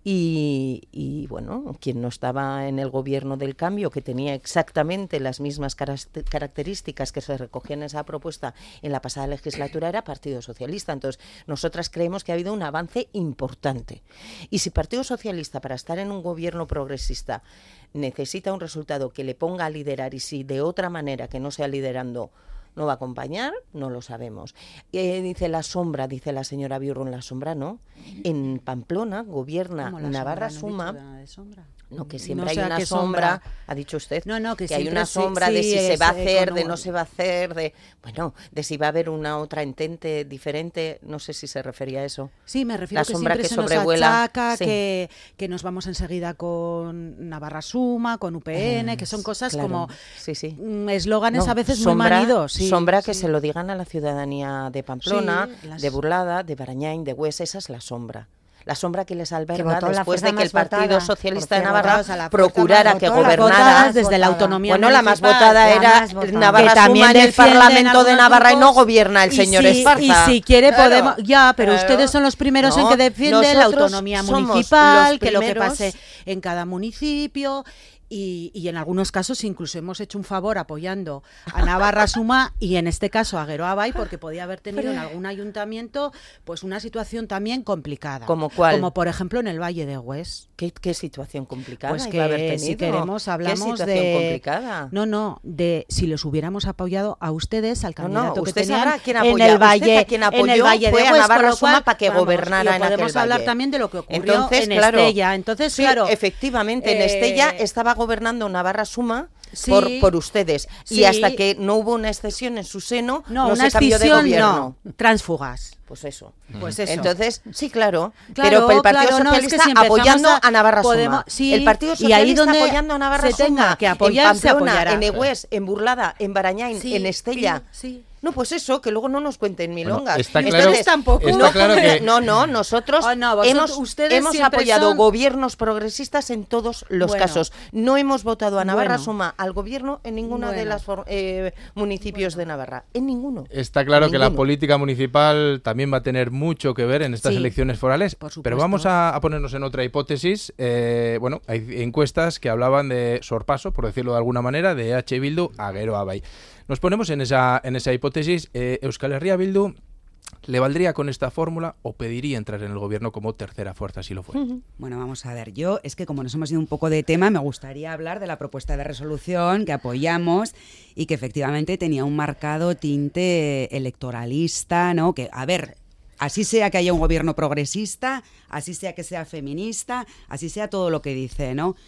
y, y bueno, quien no estaba en el gobierno del cambio, que tenía exactamente las mismas características que se recogían en esa propuesta en la pasada legislatura, era Partido Socialista. Entonces, nosotras creemos que ha habido un avance importante. Y si Partido Socialista, para estar en un gobierno progresista, necesita un resultado que le ponga a liderar, y si de otra manera que no sea liderando no va a acompañar, no lo sabemos. Eh, dice la sombra, dice la señora Biurrun, la sombra no. En Pamplona gobierna Navarra Suma. No, que siempre no hay una sombra, sombra, ha dicho usted, no, no, que, que hay una sombra sí, de si se va a hacer, de no se va a hacer, de bueno, de si va a haber una otra entente diferente, no sé si se refería a eso. Sí, me refiero la que sombra siempre que se sobrevuela, nos achaca, sí. que, que nos vamos enseguida con Navarra Suma, con U P N, eh, que son cosas claro, como sí, sí. eslóganes no, a veces sombra, muy manidos. Sí, sombra que sí. se lo digan a la ciudadanía de Pamplona, sí, las... de Burlada, de Barañáin, de Hues, esa es la sombra. La sombra que les alberga que después de que el Partido votada, Socialista de Navarra procurara que votó, gobernara desde la autonomía bueno, municipal, la más votada era votada. Navarra Suma en el Parlamento de Navarra grupos, y no gobierna el señor si, Esparza. Y si quiere claro, podemos, ya, pero claro. ustedes son los primeros no, en que defienden la autonomía municipal, que lo que pase en cada municipio. Y, y en algunos casos incluso hemos hecho un favor apoyando a Navarra Suma y en este caso a Geroabay porque podía haber tenido en algún ayuntamiento pues una situación también complicada. ¿Como cuál? Como por ejemplo en el Valle de Hues. ¿Qué, qué situación complicada? Pues iba a haber que tenido? si queremos hablamos ¿Qué situación de complicada? No, no, de si los hubiéramos apoyado a ustedes al candidato no, no, que usted tenían sabrá quién en apoya, el Valle, a quien apoyó en el Valle fue de a Hues, Navarra con lo cual, Suma para que vamos, gobernara en aquel podemos hablar valle. también de lo que ocurrió Entonces, en claro, Estella. Entonces, sí, claro, efectivamente, eh, en Estella estaba gobernando Navarra Suma Sí, por, por ustedes sí. y hasta que no hubo una excesión en su seno no, no una se cambió de gobierno. No, transfugas. Pues eso. Pues eso. Entonces, sí, claro. claro pero el Partido claro, Socialista no, es que si apoyando a, a Navarra podemos, Suma. Sí, el Partido Socialista y ahí donde apoyando a Navarra se tenga Suma. que apoyar, en se Pamplona, apoyará. en Egués, en Burlada, en Barañáin, Sí, en Estella. sí, sí. No, pues eso, que luego no nos cuenten milongas. Bueno, está claro, Entonces, tampoco. Está no, claro que... no, no, nosotros oh, no, vosotros, hemos, ustedes hemos apoyado son... gobiernos progresistas en todos los bueno, casos. No hemos votado a Navarra bueno, Suma al gobierno en ninguno bueno, de los eh, municipios bueno. de Navarra. En ninguno. Está claro en que ninguno. la política municipal también va a tener mucho que ver en estas sí, elecciones forales. Pero vamos a, a ponernos en otra hipótesis. Eh, bueno, hay encuestas que hablaban de sorpaso, por decirlo de alguna manera, de E H Bildu a Geroabay. Nos ponemos en esa, en esa hipótesis. Eh, Euskal Herria Bildu, ¿le valdría con esta fórmula o pediría entrar en el gobierno como tercera fuerza si lo fuera? Uh-huh. Bueno, vamos a ver. Yo, es que como nos hemos ido un poco de tema, me gustaría hablar de la propuesta de resolución que apoyamos y que efectivamente tenía un marcado tinte electoralista, ¿no? Que, a ver... Así sea que haya un gobierno progresista, así sea que sea feminista, así sea todo lo que dice, ¿no?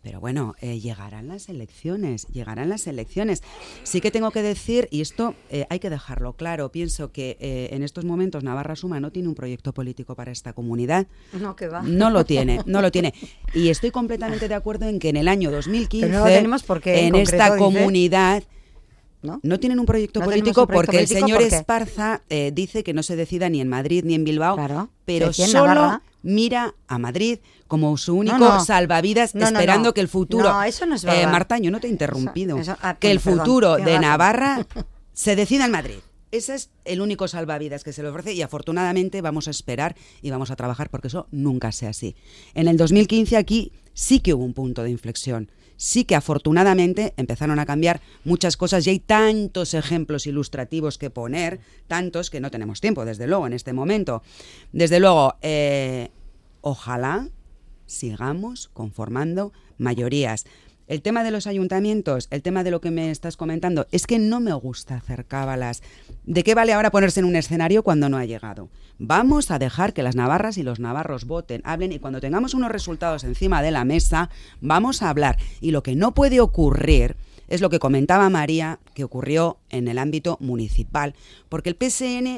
Pero bueno, eh, llegarán las elecciones, llegarán las elecciones. Sí que tengo que decir, y esto eh, hay que dejarlo claro, pienso que eh, en estos momentos Navarra Suma no tiene un proyecto político para esta comunidad. No, que va. No lo tiene, no lo tiene. Y estoy completamente de acuerdo en que en el año dos mil quince, Pero no lo tenemos porque, en, en concreto, esta dice, comunidad... ¿no? No tienen un proyecto no político un proyecto porque político el señor porque... Esparza eh, dice que no se decida ni en Madrid ni en Bilbao, claro, pero si solo Navarra... mira a Madrid como su único no, no. salvavidas, no, esperando no, no. que el futuro... No, eso no es verdad. Eh, Marta, yo no te he interrumpido. Eso, eso, ah, que bueno, el futuro perdón, de razón. Navarra se decida en Madrid. Ese es el único salvavidas que se le ofrece y afortunadamente vamos a esperar y vamos a trabajar porque eso nunca sea así. En el dos mil quince aquí sí que hubo un punto de inflexión. Sí que afortunadamente empezaron a cambiar muchas cosas y hay tantos ejemplos ilustrativos que poner, tantos que no tenemos tiempo, desde luego, en este momento. Desde luego, eh, ojalá sigamos conformando mayorías. El tema de los ayuntamientos, el tema de lo que me estás comentando, es que no me gusta hacer cábalas. ¿De qué vale ahora ponerse en un escenario cuando no ha llegado? Vamos a dejar que las navarras y los navarros voten, hablen y cuando tengamos unos resultados encima de la mesa, vamos a hablar. Y lo que no puede ocurrir es lo que comentaba María, que ocurrió en el ámbito municipal, porque el P S N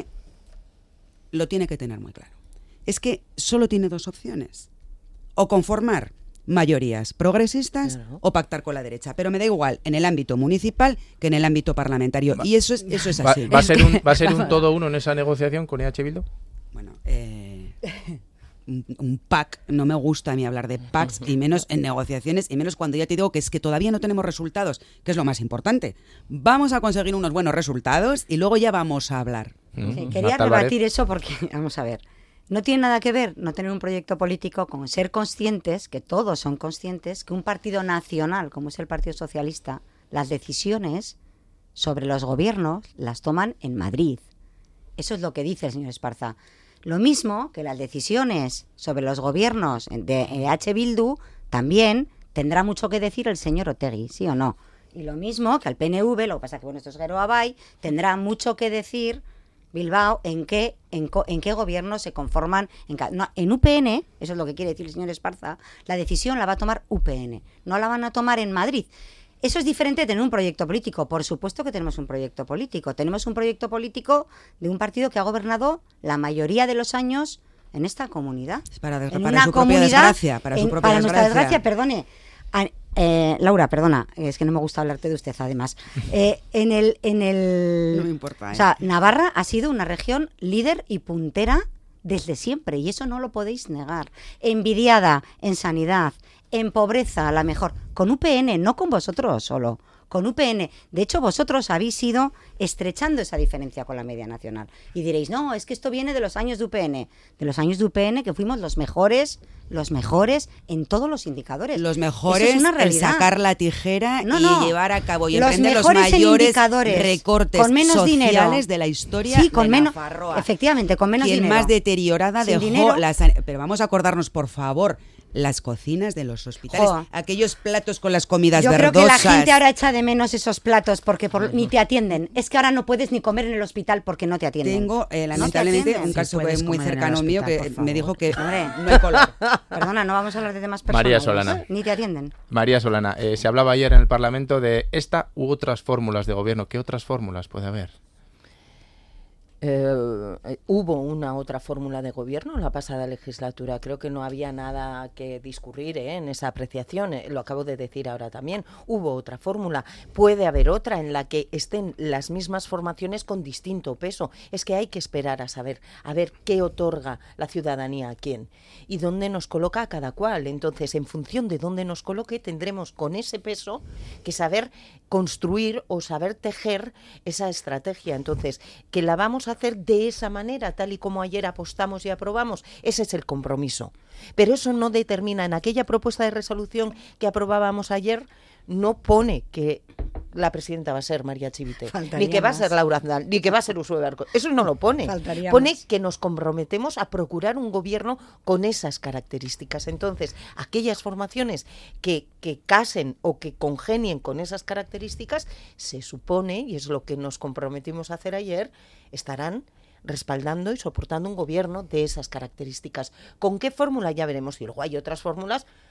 lo tiene que tener muy claro. Es que solo tiene dos opciones. O conformar mayorías progresistas claro. o pactar con la derecha, pero me da igual en el ámbito municipal que en el ámbito parlamentario va, y eso es eso es así. ¿Va, va, a, ser un, ¿Va a ser un todo uno en esa negociación con E H Bildu? Bueno, eh, un, un pack, no me gusta a mí hablar de packs y menos en negociaciones y menos cuando ya te digo que es que todavía no tenemos resultados, que es lo más importante. Vamos a conseguir unos buenos resultados y luego ya vamos a hablar. Sí, quería rebatir eso porque, vamos a ver, no tiene nada que ver no tener un proyecto político con ser conscientes, que todos son conscientes, que un partido nacional como es el Partido Socialista, las decisiones sobre los gobiernos las toman en Madrid. Eso es lo que dice el señor Esparza. Lo mismo que las decisiones sobre los gobiernos de E H Bildu también tendrá mucho que decir el señor Otegi, ¿sí o no? Y lo mismo que el P N V, lo que pasa que bueno, esto es Gero Abay, tendrá mucho que decir Bilbao en qué en, co, en qué gobierno se conforman en, no, en U P N, eso es lo que quiere decir el señor Esparza, la decisión la va a tomar U P N, no la van a tomar en Madrid. Eso es diferente de tener un proyecto político. Por supuesto que tenemos un proyecto político. Tenemos un proyecto político de un partido que ha gobernado la mayoría de los años en esta comunidad. Es para, de, en para una su comunidad, propia desgracia. Para, su en, propia para desgracia. nuestra desgracia, perdone. A, eh, Laura, perdona, es que no me gusta hablarte de usted además. Eh, en el, en el, no me importa. ¿eh? O sea, Navarra ha sido una región líder y puntera desde siempre y eso no lo podéis negar. Envidiada en sanidad, en pobreza, a la mejor, con U P N, no con vosotros solo, con U P N. De hecho, vosotros habéis ido estrechando esa diferencia con la media nacional. Y diréis, no, es que esto viene de los años de U P N. De los años de U P N que fuimos los mejores, los mejores en todos los indicadores. Los mejores es una en realidad. Sacar la tijera no, y no. llevar a cabo y los emprender los mayores recortes con menos sociales dinero. de la historia sí, con de menos, Nafarroa. Efectivamente, con menos Quien dinero. más deteriorada Sin dejó dinero. la san... Pero vamos a acordarnos, por favor, las cocinas de los hospitales, Jo. aquellos platos con las comidas Yo verdosas. creo que la gente ahora echa de menos esos platos porque por, ni te atienden. Es que ahora no puedes ni comer en el hospital porque no te atienden. Tengo, eh, No te lamentablemente, atienden. un caso Sí, puedes muy comer en el cercano mío hospital, que por me dijo que Hombre, no hay color. Perdona, no vamos a hablar de temas personales. María Solana. Ni te atienden. María Solana, eh, se hablaba ayer en el Parlamento de esta u otras fórmulas de gobierno. ¿Qué otras fórmulas puede haber? Eh, hubo una otra fórmula de gobierno en la pasada legislatura. Creo que no había nada que discurrir ¿eh? en esa apreciación. Eh, lo acabo de decir ahora también. Hubo otra fórmula. Puede haber otra en la que estén las mismas formaciones con distinto peso. Es que hay que esperar a saber, a ver qué otorga la ciudadanía a quién y dónde nos coloca a cada cual. Entonces, en función de dónde nos coloque, tendremos con ese peso que saber construir o saber tejer esa estrategia. Entonces, que la vamos a hacer de esa manera, tal y como ayer apostamos y aprobamos, ese es el compromiso. Pero eso no determina, en aquella propuesta de resolución que aprobábamos ayer, no pone que la presidenta va a ser María Chivite, Faltaría ni que va más. a ser Laura Aznar, ni que va a ser Ursula Arco. Eso no lo pone. Faltaría Pone más. que nos comprometemos a procurar un gobierno con esas características. Entonces, aquellas formaciones que, que casen o que congenien con esas características, se supone, y es lo que nos comprometimos a hacer ayer, estarán respaldando y soportando un gobierno de esas características. ¿Con qué fórmula? Ya veremos. Y luego hay otras fórmulas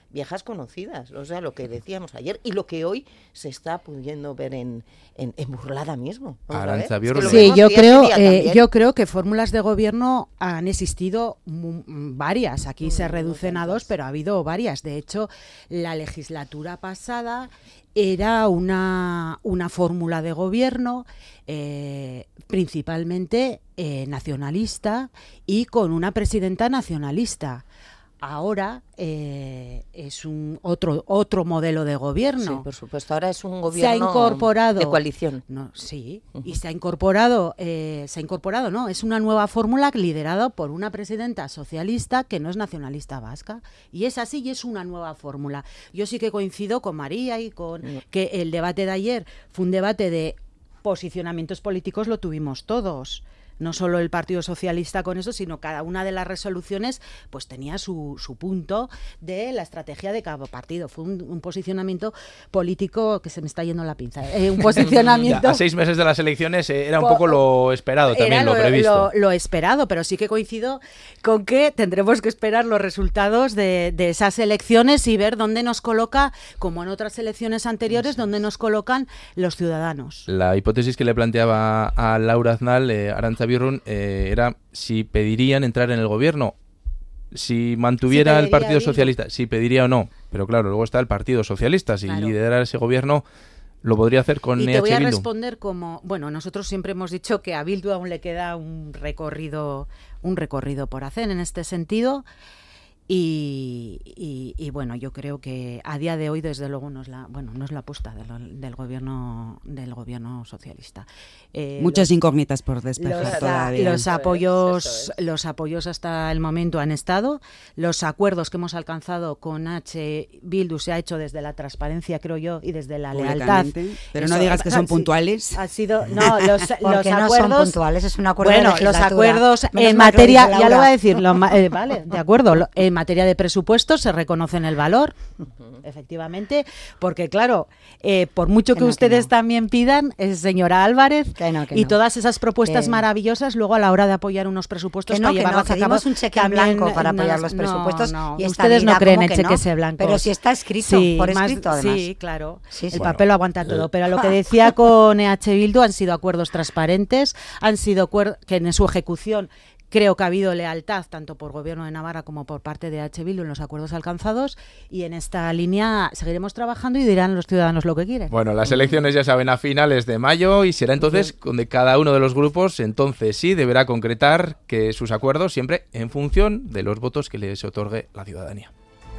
viejas conocidas, o sea, lo que decíamos ayer y lo que hoy se está pudiendo ver en, en, en Burlada mismo. Arantza Biorru. Es que sí, yo creo, eh, yo creo que fórmulas de gobierno han existido m- varias. Aquí se reducen a dos, pero ha habido varias. De hecho, la legislatura pasada era una, una fórmula de gobierno eh, principalmente eh, nacionalista y con una presidenta nacionalista. Ahora eh, es un otro otro modelo de gobierno. Sí, por supuesto. Ahora es un gobierno se ha incorporado, de coalición. No, sí, uh-huh. y se ha incorporado, eh, se ha incorporado, no, es una nueva fórmula liderada por una presidenta socialista que no es nacionalista vasca. Y es así y es una nueva fórmula. Yo sí que coincido con María y con uh-huh. que el debate de ayer fue un debate de posicionamientos políticos, lo tuvimos todos. No solo el Partido Socialista con eso, sino cada una de las resoluciones pues tenía su, su punto de la estrategia de cada partido. Fue un, un posicionamiento político que se me está yendo la pinza. Eh, un posicionamiento... Ya, a seis meses de las elecciones eh, era un poco lo esperado también, lo, lo previsto. Lo, lo esperado, pero sí que coincido con que tendremos que esperar los resultados de, de esas elecciones y ver dónde nos coloca, como en otras elecciones anteriores, dónde nos colocan los ciudadanos. La hipótesis que le planteaba a Laura Aznal, eh, Arantza Biorru, eh, era si pedirían entrar en el gobierno, si mantuviera si el Partido Socialista, si pediría o no. Pero claro, luego está el Partido Socialista, si claro. liderara ese gobierno, lo podría hacer con y E H te voy a Bildu. responder como, bueno, nosotros siempre hemos dicho que a Bildu aún le queda un recorrido, un recorrido por hacer en este sentido. Y, y, y bueno, yo creo que a día de hoy desde luego no es la, bueno, no es la apuesta del, del gobierno del gobierno socialista. Eh, Muchas los, incógnitas por despejar los, todavía. Los apoyos, es, es. los apoyos hasta el momento han estado. Los acuerdos que hemos alcanzado con H. Bildu se ha hecho desde la transparencia, creo yo, y desde la lealtad. Pero Eso, no digas que son puntuales. Ha sido, no, los, los no acuerdos son puntuales, es un acuerdo bueno, de los legislatura. acuerdos Menos en materia, ya lo voy a decir, lo, eh, vale, de acuerdo. Lo, en materia de presupuestos se reconocen el valor, uh-huh. efectivamente, porque claro, eh, por mucho que, que no, ustedes que no. también pidan, eh, señora Álvarez, que no, que y no. todas esas propuestas que... maravillosas, luego a la hora de apoyar unos presupuestos que no, para llevarlos que no, a cabo, un cheque en blanco para apoyar los presupuestos. No, no, y ustedes no creen en cheques no, blancos. pero si está escrito, sí, por más, escrito además. Sí, claro, sí, el sí. papel bueno, lo aguanta todo, pero lo que decía con E H Bildu han sido acuerdos transparentes, han sido acuerdos que en su ejecución creo que ha habido lealtad tanto por Gobierno de Navarra como por parte de H. Bildu en los acuerdos alcanzados y en esta línea seguiremos trabajando y dirán los ciudadanos lo que quieren. Bueno, las elecciones ya saben a finales de mayo y será entonces donde cada uno de los grupos entonces sí deberá concretar que sus acuerdos siempre en función de los votos que les otorgue la ciudadanía.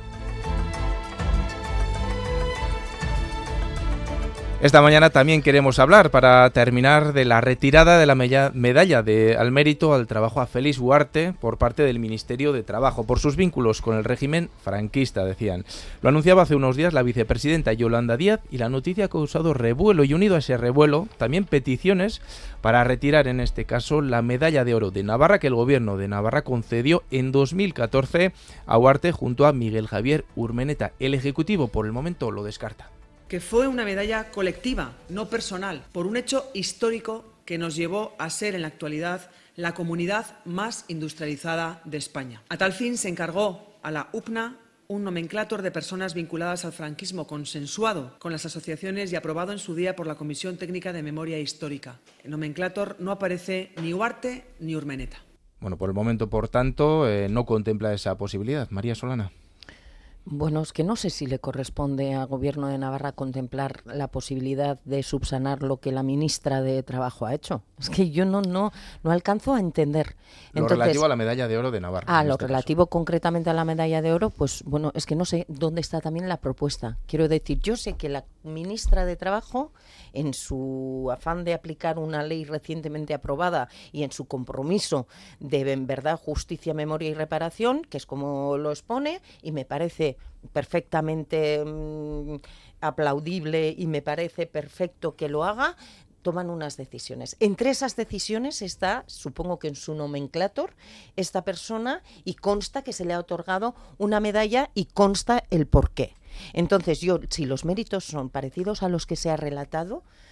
Esta mañana también queremos hablar, para terminar, de la retirada de la medalla de, al mérito al trabajo a Félix Ugarte por parte del Ministerio de Trabajo, por sus vínculos con el régimen franquista, decían. Lo anunciaba hace unos días la vicepresidenta Yolanda Díaz y la noticia ha causado revuelo y unido a ese revuelo también peticiones para retirar en este caso la medalla de oro de Navarra que el gobierno de Navarra concedió en dos mil catorce a Ugarte junto a Miguel Javier Urmeneta. El Ejecutivo por el momento lo descarta. Que fue una medalla colectiva, no personal, por un hecho histórico que nos llevó a ser en la actualidad la comunidad más industrializada de España. A tal fin se encargó a la U P N A un nomenclátor de personas vinculadas al franquismo consensuado con las asociaciones y aprobado en su día por la Comisión Técnica de Memoria Histórica. El nomenclátor no aparece ni Ugarte ni Urmeneta. Bueno, por el momento, por tanto, eh, no contempla esa posibilidad. María Solana. Bueno, es que no sé si le corresponde al Gobierno de Navarra contemplar la posibilidad de subsanar lo que la ministra de Trabajo ha hecho. Es que yo no no no alcanzo a entender. Lo Entonces, relativo a la medalla de oro de Navarra. Ah, lo este relativo caso. concretamente a la medalla de oro, pues bueno, es que no sé dónde está también la propuesta. Quiero decir, yo sé que la ministra de Trabajo, en su afán de aplicar una ley recientemente aprobada y en su compromiso de, en verdad, justicia, memoria y reparación, que es como lo expone, y me parece perfectamente mmm, aplaudible y me parece perfecto que lo haga, toman unas decisiones. Entre esas decisiones está, supongo que en su nomenclátor, esta persona, y consta que se le ha otorgado una medalla y consta el porqué. Entonces yo, si los méritos son parecidos a los que se ha relatado,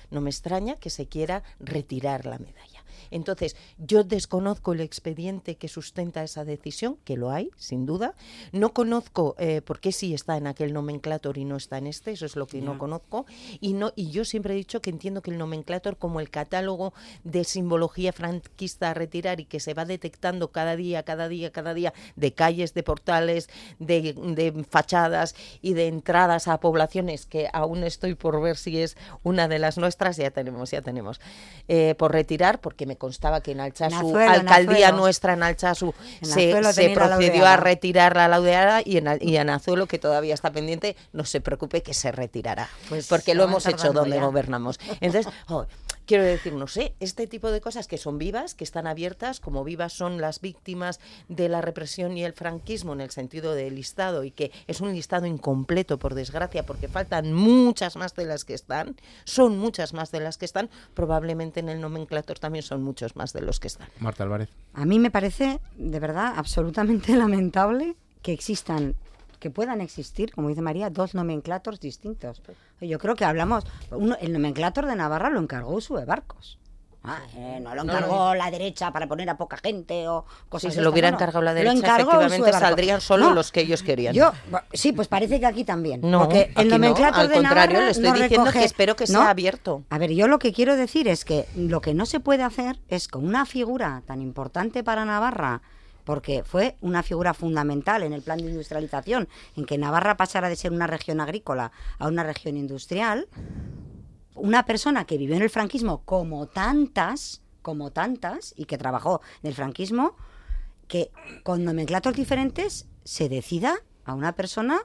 no me extraña que se quiera retirar la medalla. Entonces, yo desconozco el expediente que sustenta esa decisión, que lo hay, sin duda. No conozco eh, por qué sí está en aquel nomenclator y no está en este, eso es lo que yeah. no conozco. Y, no, y yo siempre he dicho que entiendo que el nomenclator, como el catálogo de simbología franquista a retirar y que se va detectando cada día, cada día, cada día, de calles, de portales, de, de fachadas y de entradas a poblaciones, que aún estoy por ver si es una de las nuestras, ya tenemos, ya tenemos, eh, por retirar, porque me constaba que en Altsasu, Nazuelo, alcaldía Nazuelo. nuestra en Altsasu, En se, Nazuelo se tenía la procedió laudeada. a retirar la laudeada y en, y en Azuelo, que todavía está pendiente, no se preocupe que se retirará, Pues porque se lo van hemos hecho tardando donde ya. gobernamos. Entonces, oh, quiero decir, no sé, este tipo de cosas que son vivas, que están abiertas, como vivas son las víctimas de la represión y el franquismo en el sentido del listado, y que es un listado incompleto, por desgracia, porque faltan muchas más de las que están, son muchas más de las que están, probablemente en el nomenclator también son muchos más de los que están. Marta Álvarez. A mí me parece, de verdad, absolutamente lamentable que existan, que puedan existir, como dice María, dos nomenclators distintos. Yo creo que hablamos, uno, el nomenclator de Navarra lo encargó Usue Barcos. Ah, eh, no lo encargó no, no. la derecha para poner a poca gente o cosas Si se lo hubiera no, encargado la lo derecha, efectivamente saldrían solo no, los que ellos querían. Yo, sí, pues parece que aquí también. No, porque el nomenclator no, al de contrario, Navarra le estoy no diciendo recoge, que espero que sea ¿no? abierto. A ver, yo lo que quiero decir es que lo que no se puede hacer es con una figura tan importante para Navarra, porque fue una figura fundamental en el plan de industrialización, en que Navarra pasara de ser una región agrícola a una región industrial, una persona que vivió en el franquismo como tantas, como tantas, y que trabajó en el franquismo, que con nomenclatos diferentes se decida a una persona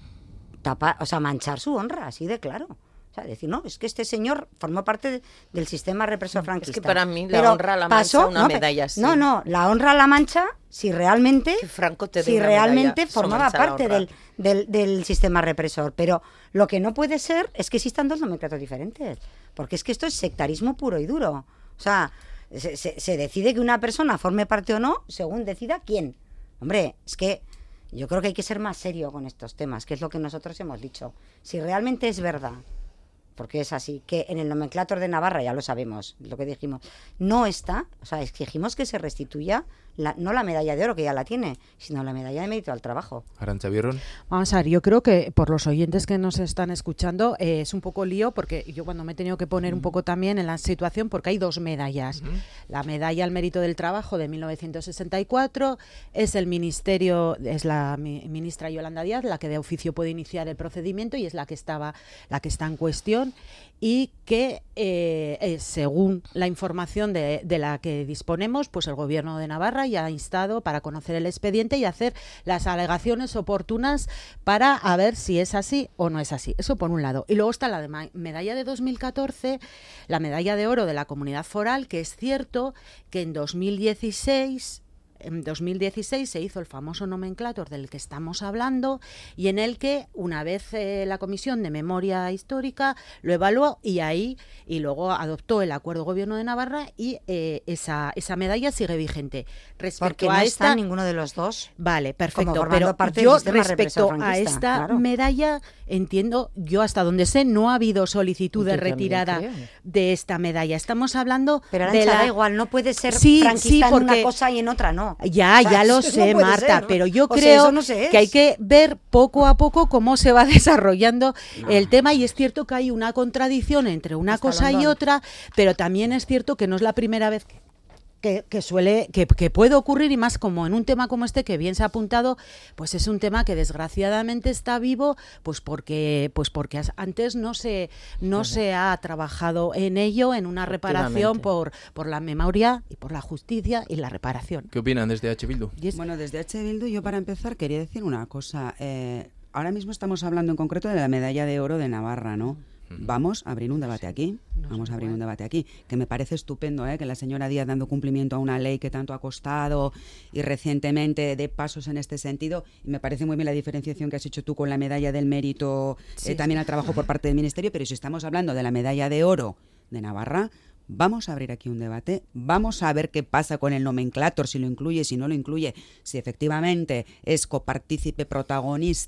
tapar, o sea, manchar su honra, así de claro. O sea, decir, no, es que este señor formó parte de, del sistema represor franquista. Es que para mí la Pero honra la pasó, mancha una no, medalla así. No, no, la honra la mancha si realmente, que Franco te dé si una realmente medalla, formaba eso mancha la parte honra. del, del, del sistema represor. Pero lo que no puede ser es que existan dos nomenclatos diferentes. Porque es que esto es sectarismo puro y duro. O sea, se, se, se decide que una persona forme parte o no según decida quién. Hombre, es que yo creo que hay que ser más serio con estos temas, que es lo que nosotros hemos dicho. Si realmente es verdad, porque es así, que en el nomenclator de Navarra, ya lo sabemos, lo que dijimos, no está, o sea, exigimos que se restituya, la, no la medalla de oro, que ya la tiene, sino la medalla de mérito al trabajo. Arantxa Birron. Vamos a ver, yo creo que por los oyentes que nos están escuchando eh, es un poco lío, porque yo cuando me he tenido que poner un poco también en la situación, porque hay dos medallas. Uh-huh. La medalla al mérito del trabajo de mil novecientos sesenta y cuatro es el ministerio, es la mi, ministra Yolanda Díaz, la que de oficio puede iniciar el procedimiento y es la que estaba, la que está en cuestión, y que eh, eh, según la información de, de la que disponemos, pues el gobierno de Navarra ya ha instado para conocer el expediente y hacer las alegaciones oportunas para a ver si es así o no es así. Eso por un lado. Y luego está la de ma- medalla de dos mil catorce, la medalla de oro de la Comunidad Foral, que es cierto que en dos mil dieciséis... En dos mil dieciséis se hizo el famoso nomenclator del que estamos hablando y en el que una vez eh, la Comisión de Memoria Histórica lo evaluó y ahí y luego adoptó el Acuerdo Gobierno de Navarra y eh, esa, esa medalla sigue vigente. Respecto Porque no a está esta, ninguno de los dos. Vale, perfecto. Como formando Pero parte yo del sistema respecto represor a franquista, esta claro. medalla entiendo, yo hasta donde sé no ha habido solicitud de Yo también retirada creo. de esta medalla. Estamos hablando Pero de Arantxa, la... da igual, no puede ser Sí, franquista sí, en porque- una cosa y en otra no. Ya, O sea, ya lo eso sé, no puede Marta, ser. pero yo O sea, creo eso no se es. que hay que ver poco a poco cómo se va desarrollando no. el tema, y es cierto que hay una contradicción entre una Hasta cosa y Londón. otra, pero también es cierto que no es la primera vez que Que, que suele, que, que puede ocurrir, y más como en un tema como este que bien se ha apuntado, pues es un tema que desgraciadamente está vivo, pues porque, pues porque antes no se, no uh-huh. se ha trabajado en ello, en una reparación por, por la memoria y por la justicia y la reparación. ¿Qué opinan desde H. Bildu? Yes. Bueno, desde H. Bildu yo para empezar quería decir una cosa. Eh, ahora mismo estamos hablando en concreto de la medalla de oro de Navarra, ¿no? Vamos a abrir un debate aquí, vamos a abrir un debate aquí, que me parece estupendo, ¿eh? Que la señora Díaz, dando cumplimiento a una ley que tanto ha costado y recientemente dé pasos en este sentido, y me parece muy bien la diferenciación que has hecho tú con la medalla del mérito, sí, eh, también al trabajo por parte del Ministerio, pero si estamos hablando de la medalla de oro de Navarra, vamos a abrir aquí un debate, vamos a ver qué pasa con el nomenclator, si lo incluye, si no lo incluye, si efectivamente es copartícipe protagonista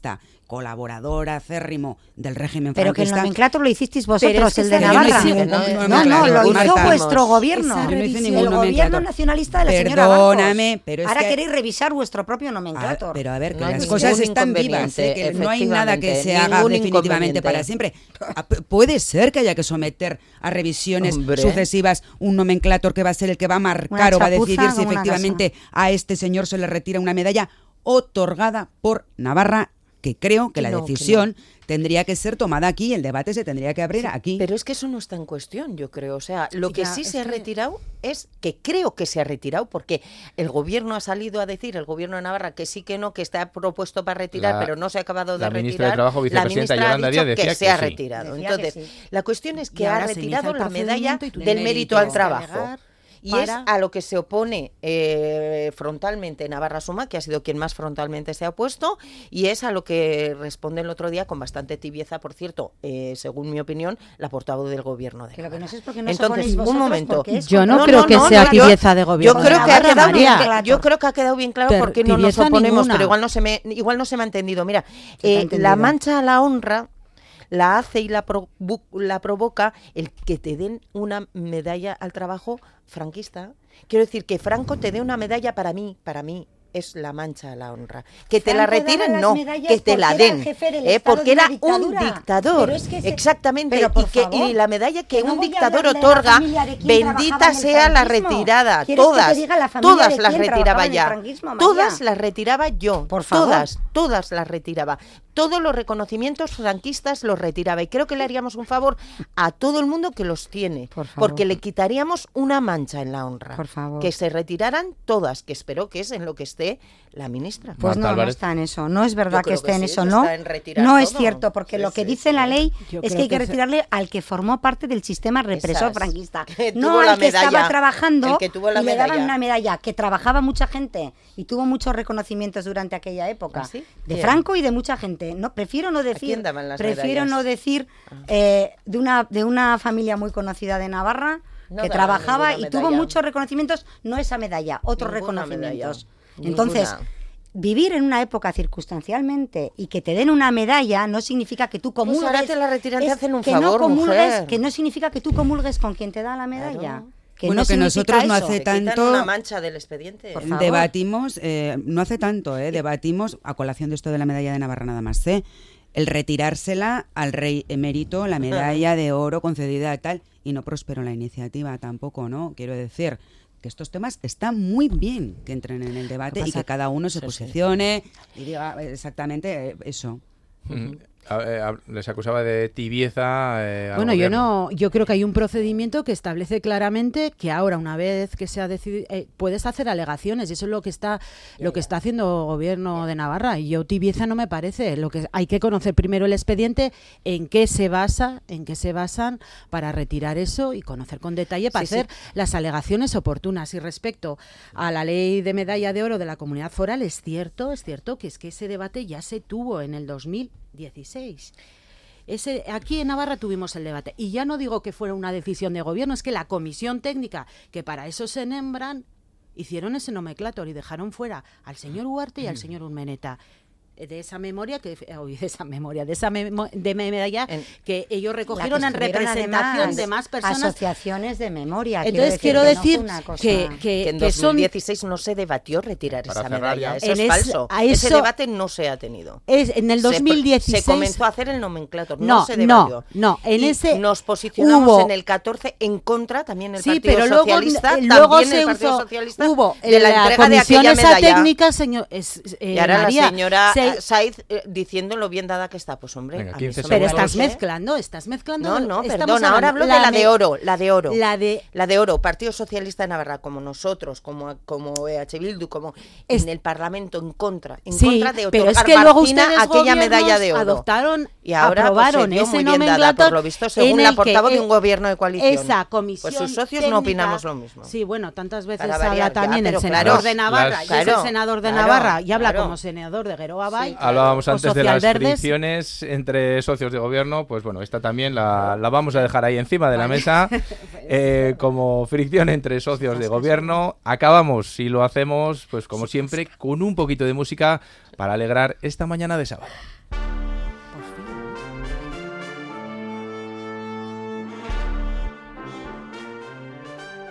colaborador acérrimo del régimen pero franquista. Que el nomenclator lo hicisteis vosotros, es que el de no Navarra. hice ningún- No, no, no, claro, lo hizo Marta. vuestro gobierno. Yo no hice El ningún gobierno nomenclator. nacionalista de la señora Perdóname, Barcos. pero es Ahora que- queréis revisar vuestro propio nomenclator. Ah, pero a ver, que No hay las ningún cosas están vivas, ¿eh? inconveniente, Que no hay nada que se haga ningún definitivamente inconveniente. para siempre. Ah, p- Puede ser que haya que someter a revisiones Hombre. sucesivas un nomenclator que va a ser el que va a marcar Una o va a chapuza decidir si como una efectivamente a este señor se le retira una medalla otorgada por Navarra, que creo que Que la no, que decisión tendría que ser tomada aquí, el debate se tendría que abrir aquí. Pero es que eso no está en cuestión, yo creo. O sea, lo que Ya, sí es se ha que- retirado es que creo que se ha retirado porque el gobierno ha salido a decir, el gobierno de Navarra, que sí que no, que está propuesto para retirar, La- pero no se ha acabado de la retirar. ministra de Trabajo, vicepresidenta la ministra Yolanda ha dicho Díaz, decía que se que ha sí. retirado. Decía Entonces, que sí. la cuestión es Y que ha ahora se inicia retirado el la medalla procedimiento y tú del tienes mérito que al trabajo. alegar Y para- es a lo que se opone eh, frontalmente Navarra Suma, que ha sido quien más frontalmente se ha opuesto, y es a lo que responde el otro día con bastante tibieza, por cierto, eh, según mi opinión, la portavoz del gobierno de Que lo que no sé es por qué no os Entonces, oponéis un vosotros, momento. porque es Yo no contra- creo que sea yo- tibieza de gobierno. Yo creo que ha Navarra, quedado bien, María. cla- yo creo que ha quedado bien claro Ter- por qué no nos tibieza oponemos, ninguna. pero igual no se me igual no se me ha entendido. Mira, te ha eh, entendido. la mancha a la honra la hace y la, pro- bu- la provoca el que te den una medalla al trabajo franquista. Quiero decir, que Franco te dé una medalla para mí, para mí es la mancha a la honra. Que te la Franco daba retiren, las no, medallas que te porque la era den, el jefe del eh, Estado porque de una era un dictadura. dictador, Pero es que se- exactamente, pero, por y, que, favor, y la medalla que, que no un voy a dictador hablar de la otorga, familia de quién trabajaba bendita en el sea la franquismo. retirada, ¿Quieres que te todas, diga la familia todas de las quién retiraba trabajaba en el ya, franquismo, María? todas las retiraba yo, Por favor. todas, todas las retiraba, todos los reconocimientos franquistas los retiraba, y creo que le haríamos un favor a todo el mundo que los tiene, Por favor. porque le quitaríamos una mancha en la honra, Por favor. que se retiraran todas, que espero que es en lo que esté la ministra. Pues Marta no, no Álvarez. está en eso. No es verdad Yo que creo esté que en sí, eso, eso ¿no? está en retirar No es todo. cierto, porque Sí, lo que sí, dice sí. la ley Yo es creo que hay que que se- retirarle al que formó parte del sistema represor Esas, franquista. que No tuvo al la que estaba medalla, trabajando el que tuvo la y le daban medalla. una medalla, que trabajaba mucha gente y tuvo muchos reconocimientos durante aquella época. ¿Ah, sí? De ¿Quién? Franco y de mucha gente. No, prefiero no decir, quién daban las prefiero medallas? no decir eh, de una de una familia muy conocida de Navarra No que daban trabajaba y ninguna tuvo medalla. muchos reconocimientos, no esa medalla, otros Ninguna reconocimientos. medalla. Entonces, Ninguna. vivir en una época circunstancialmente y que te den una medalla no significa que tú comulgues. Pues ahora te la retiran, te es hacen un que favor, no comulgues, mujer. que no significa que tú comulgues con quien te da la medalla. Claro. Que Bueno, no que significa nosotros no eso. hace Te quitan tanto- una mancha del expediente. Por favor. Debatimos, eh, no hace tanto, eh, debatimos, a colación de esto de la medalla de Navarra nada más, ¿eh? el retirársela al rey emérito, la medalla de oro concedida a tal, y no prosperó la iniciativa tampoco, ¿no? Quiero decir que estos temas están muy bien que entren en el debate y que cada uno se Sí, sí. posicione y diga exactamente eh, eso. Mm. A- eh, a- les acusaba de tibieza. eh, al Bueno, yo gobierno. no, yo creo que hay un procedimiento que establece claramente que ahora, una vez que se ha decidido, eh, puedes hacer alegaciones, y eso es lo que está, lo que está haciendo el gobierno de Navarra. Y yo tibieza no me parece. Lo que hay que conocer primero el expediente, en qué se basa, en qué se basan para retirar eso y conocer con detalle para Sí, sí. hacer las alegaciones oportunas. Y respecto a la ley de medalla de oro de la Comunidad Foral, es cierto, es cierto que es que ese debate ya se tuvo en el dos mil dieciséis. Ese, aquí en Navarra tuvimos el debate, y ya no digo que fuera una decisión de gobierno, es que la comisión técnica, que para eso se nombran, hicieron ese nomenclator y dejaron fuera al señor Huarte y al señor Urmeneta de esa memoria que uy, de esa memoria de esa memo, de medalla En- que ellos recogieron La en que estuvieron, representación además, de más personas. asociaciones de memoria. Entonces quiero que no decir fue una cosa- que, que, que en que son dos mil dieciséis no se debatió retirar Para esa cerrar medalla. ya. Eso En es es- falso. a Ese eso- debate no se ha tenido. es en el Se- dos mil dieciséis Se, comenzó a hacer el nomenclator, no, No, se debatió. no, no, en Y ese nos posicionamos hubo- en el catorce en contra también el Sí, Partido pero luego, Socialista, eh, luego también se el Partido usó, Socialista hubo de la la entrega de comisión aquella esa medalla. técnica, señor, es, eh, Y ahora María, la señora se- eh, Saiz eh, diciendo lo bien dada que está, pues hombre, Venga, a mí quince eso me pero segundos. estás parece- mezclando, estás mezclando. No, no, estamos perdona, ahora hablo hablando- de la de me- oro, la de oro. La de La de oro, Partido Socialista de Navarra, como nosotros, como, como E H Bildu, como Es- en el Parlamento en contra, en Sí, contra de pero otorgar es que luego Barcina ustedes aquella gobiernos medalla de oro. adoptaron, Y ahora aprobaron pues, se dio ese muy bien dada, nomenclator por lo visto, según en la el que, portavoz de eh, un gobierno de coalición. Esa comisión Pues sus socios técnica, no opinamos lo mismo. Sí, bueno, tantas veces Para habla variar, ya, también el pero senador claro, de Navarra, las- y es claro, el senador de claro, Navarra y habla claro. como senador de Gueroa Bay. Sí. Hablábamos o antes de las socialverdes. fricciones entre socios de gobierno, pues bueno, esta también la, la vamos a dejar ahí encima de la mesa eh, como fricción entre socios de gobierno. Acabamos, y lo hacemos, pues como siempre, con un poquito de música para alegrar esta mañana de sábado.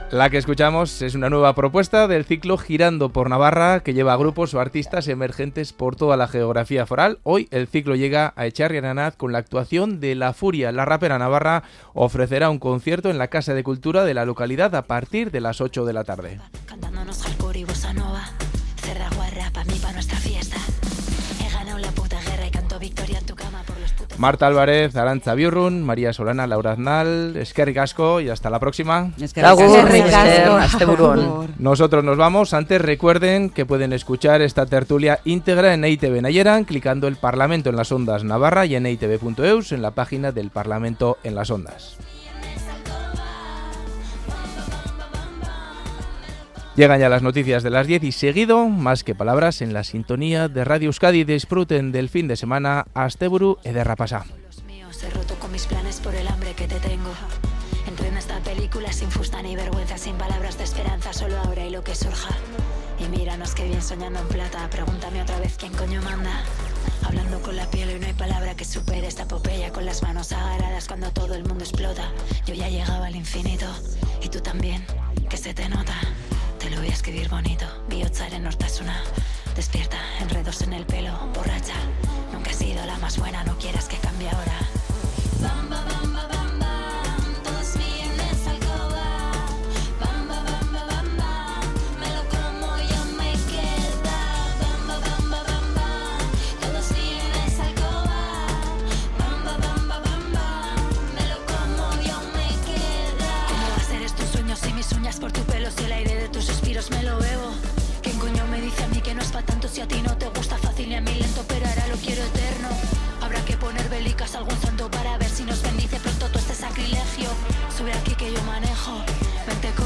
La que escuchamos es una nueva propuesta del ciclo Girando por Navarra, que lleva a grupos o artistas emergentes por toda la geografía foral. Hoy el ciclo llega a Echarri Aranaz con la actuación de La Furia. La rapera navarra ofrecerá un concierto en la Casa de Cultura de la localidad a partir de las ocho de la tarde. Cantándonos hardcore y bossa nova, cerra guarra pa' mí, pa' nuestra fiesta. He ganado la puta guerra y canto victoria en tu cama por los putos... Marta Álvarez, Arantza Biurrun, María Solana, Laura Aznal, eskerrik asko y hasta la próxima. Nosotros nos vamos. Antes recuerden que pueden escuchar esta tertulia íntegra en E I Te Be Nayeran, clicando el Parlamento en las Ondas Navarra y en e i te be punto eus en la página del Parlamento en las Ondas. Llegan ya las noticias de las diez y seguido, más que palabras, en la sintonía de Radio Euskadi. Disfruten del fin de semana. Asteburu ederra pasa. He roto con mis planes por el hambre que te tengo. Entré en esta película sin fusta ni vergüenza, sin palabras de esperanza, solo ahora y lo que surja. Y míranos que bien soñando en plata. Pregúntame otra vez quién coño manda. Hablando con la piel y no hay palabra que supere esta epopeya. Con las manos agarradas cuando todo el mundo explota. Yo ya llegaba al infinito y tú también, que se te nota. Te lo voy a escribir bonito, bihotzaren nortasuna. Despierta, enredos en el pelo, borracha. Nunca has sido la más buena, no quieras que cambie ahora. Bamba, bamba, bamba, todos míos en esa alcoba. Bamba, bamba, bamba, me lo como yo me queda. Bamba, bamba, bamba, todos míos en esa alcoba. Bamba, bamba, bamba, me lo como yo me queda. ¿Cómo va a ser estos sueños y mis uñas por tu pelo? Si el aire de tus suspiros me lo bebo. ¿Quién coño me dice a mí que no es pa' tanto si a ti no te gusta fácil ni a mí lento, pero ahora lo quiero eterno? Habrá que poner velicas a algún santo para ver si nos bendice pronto todo este sacrilegio. Sube aquí que yo manejo, vente con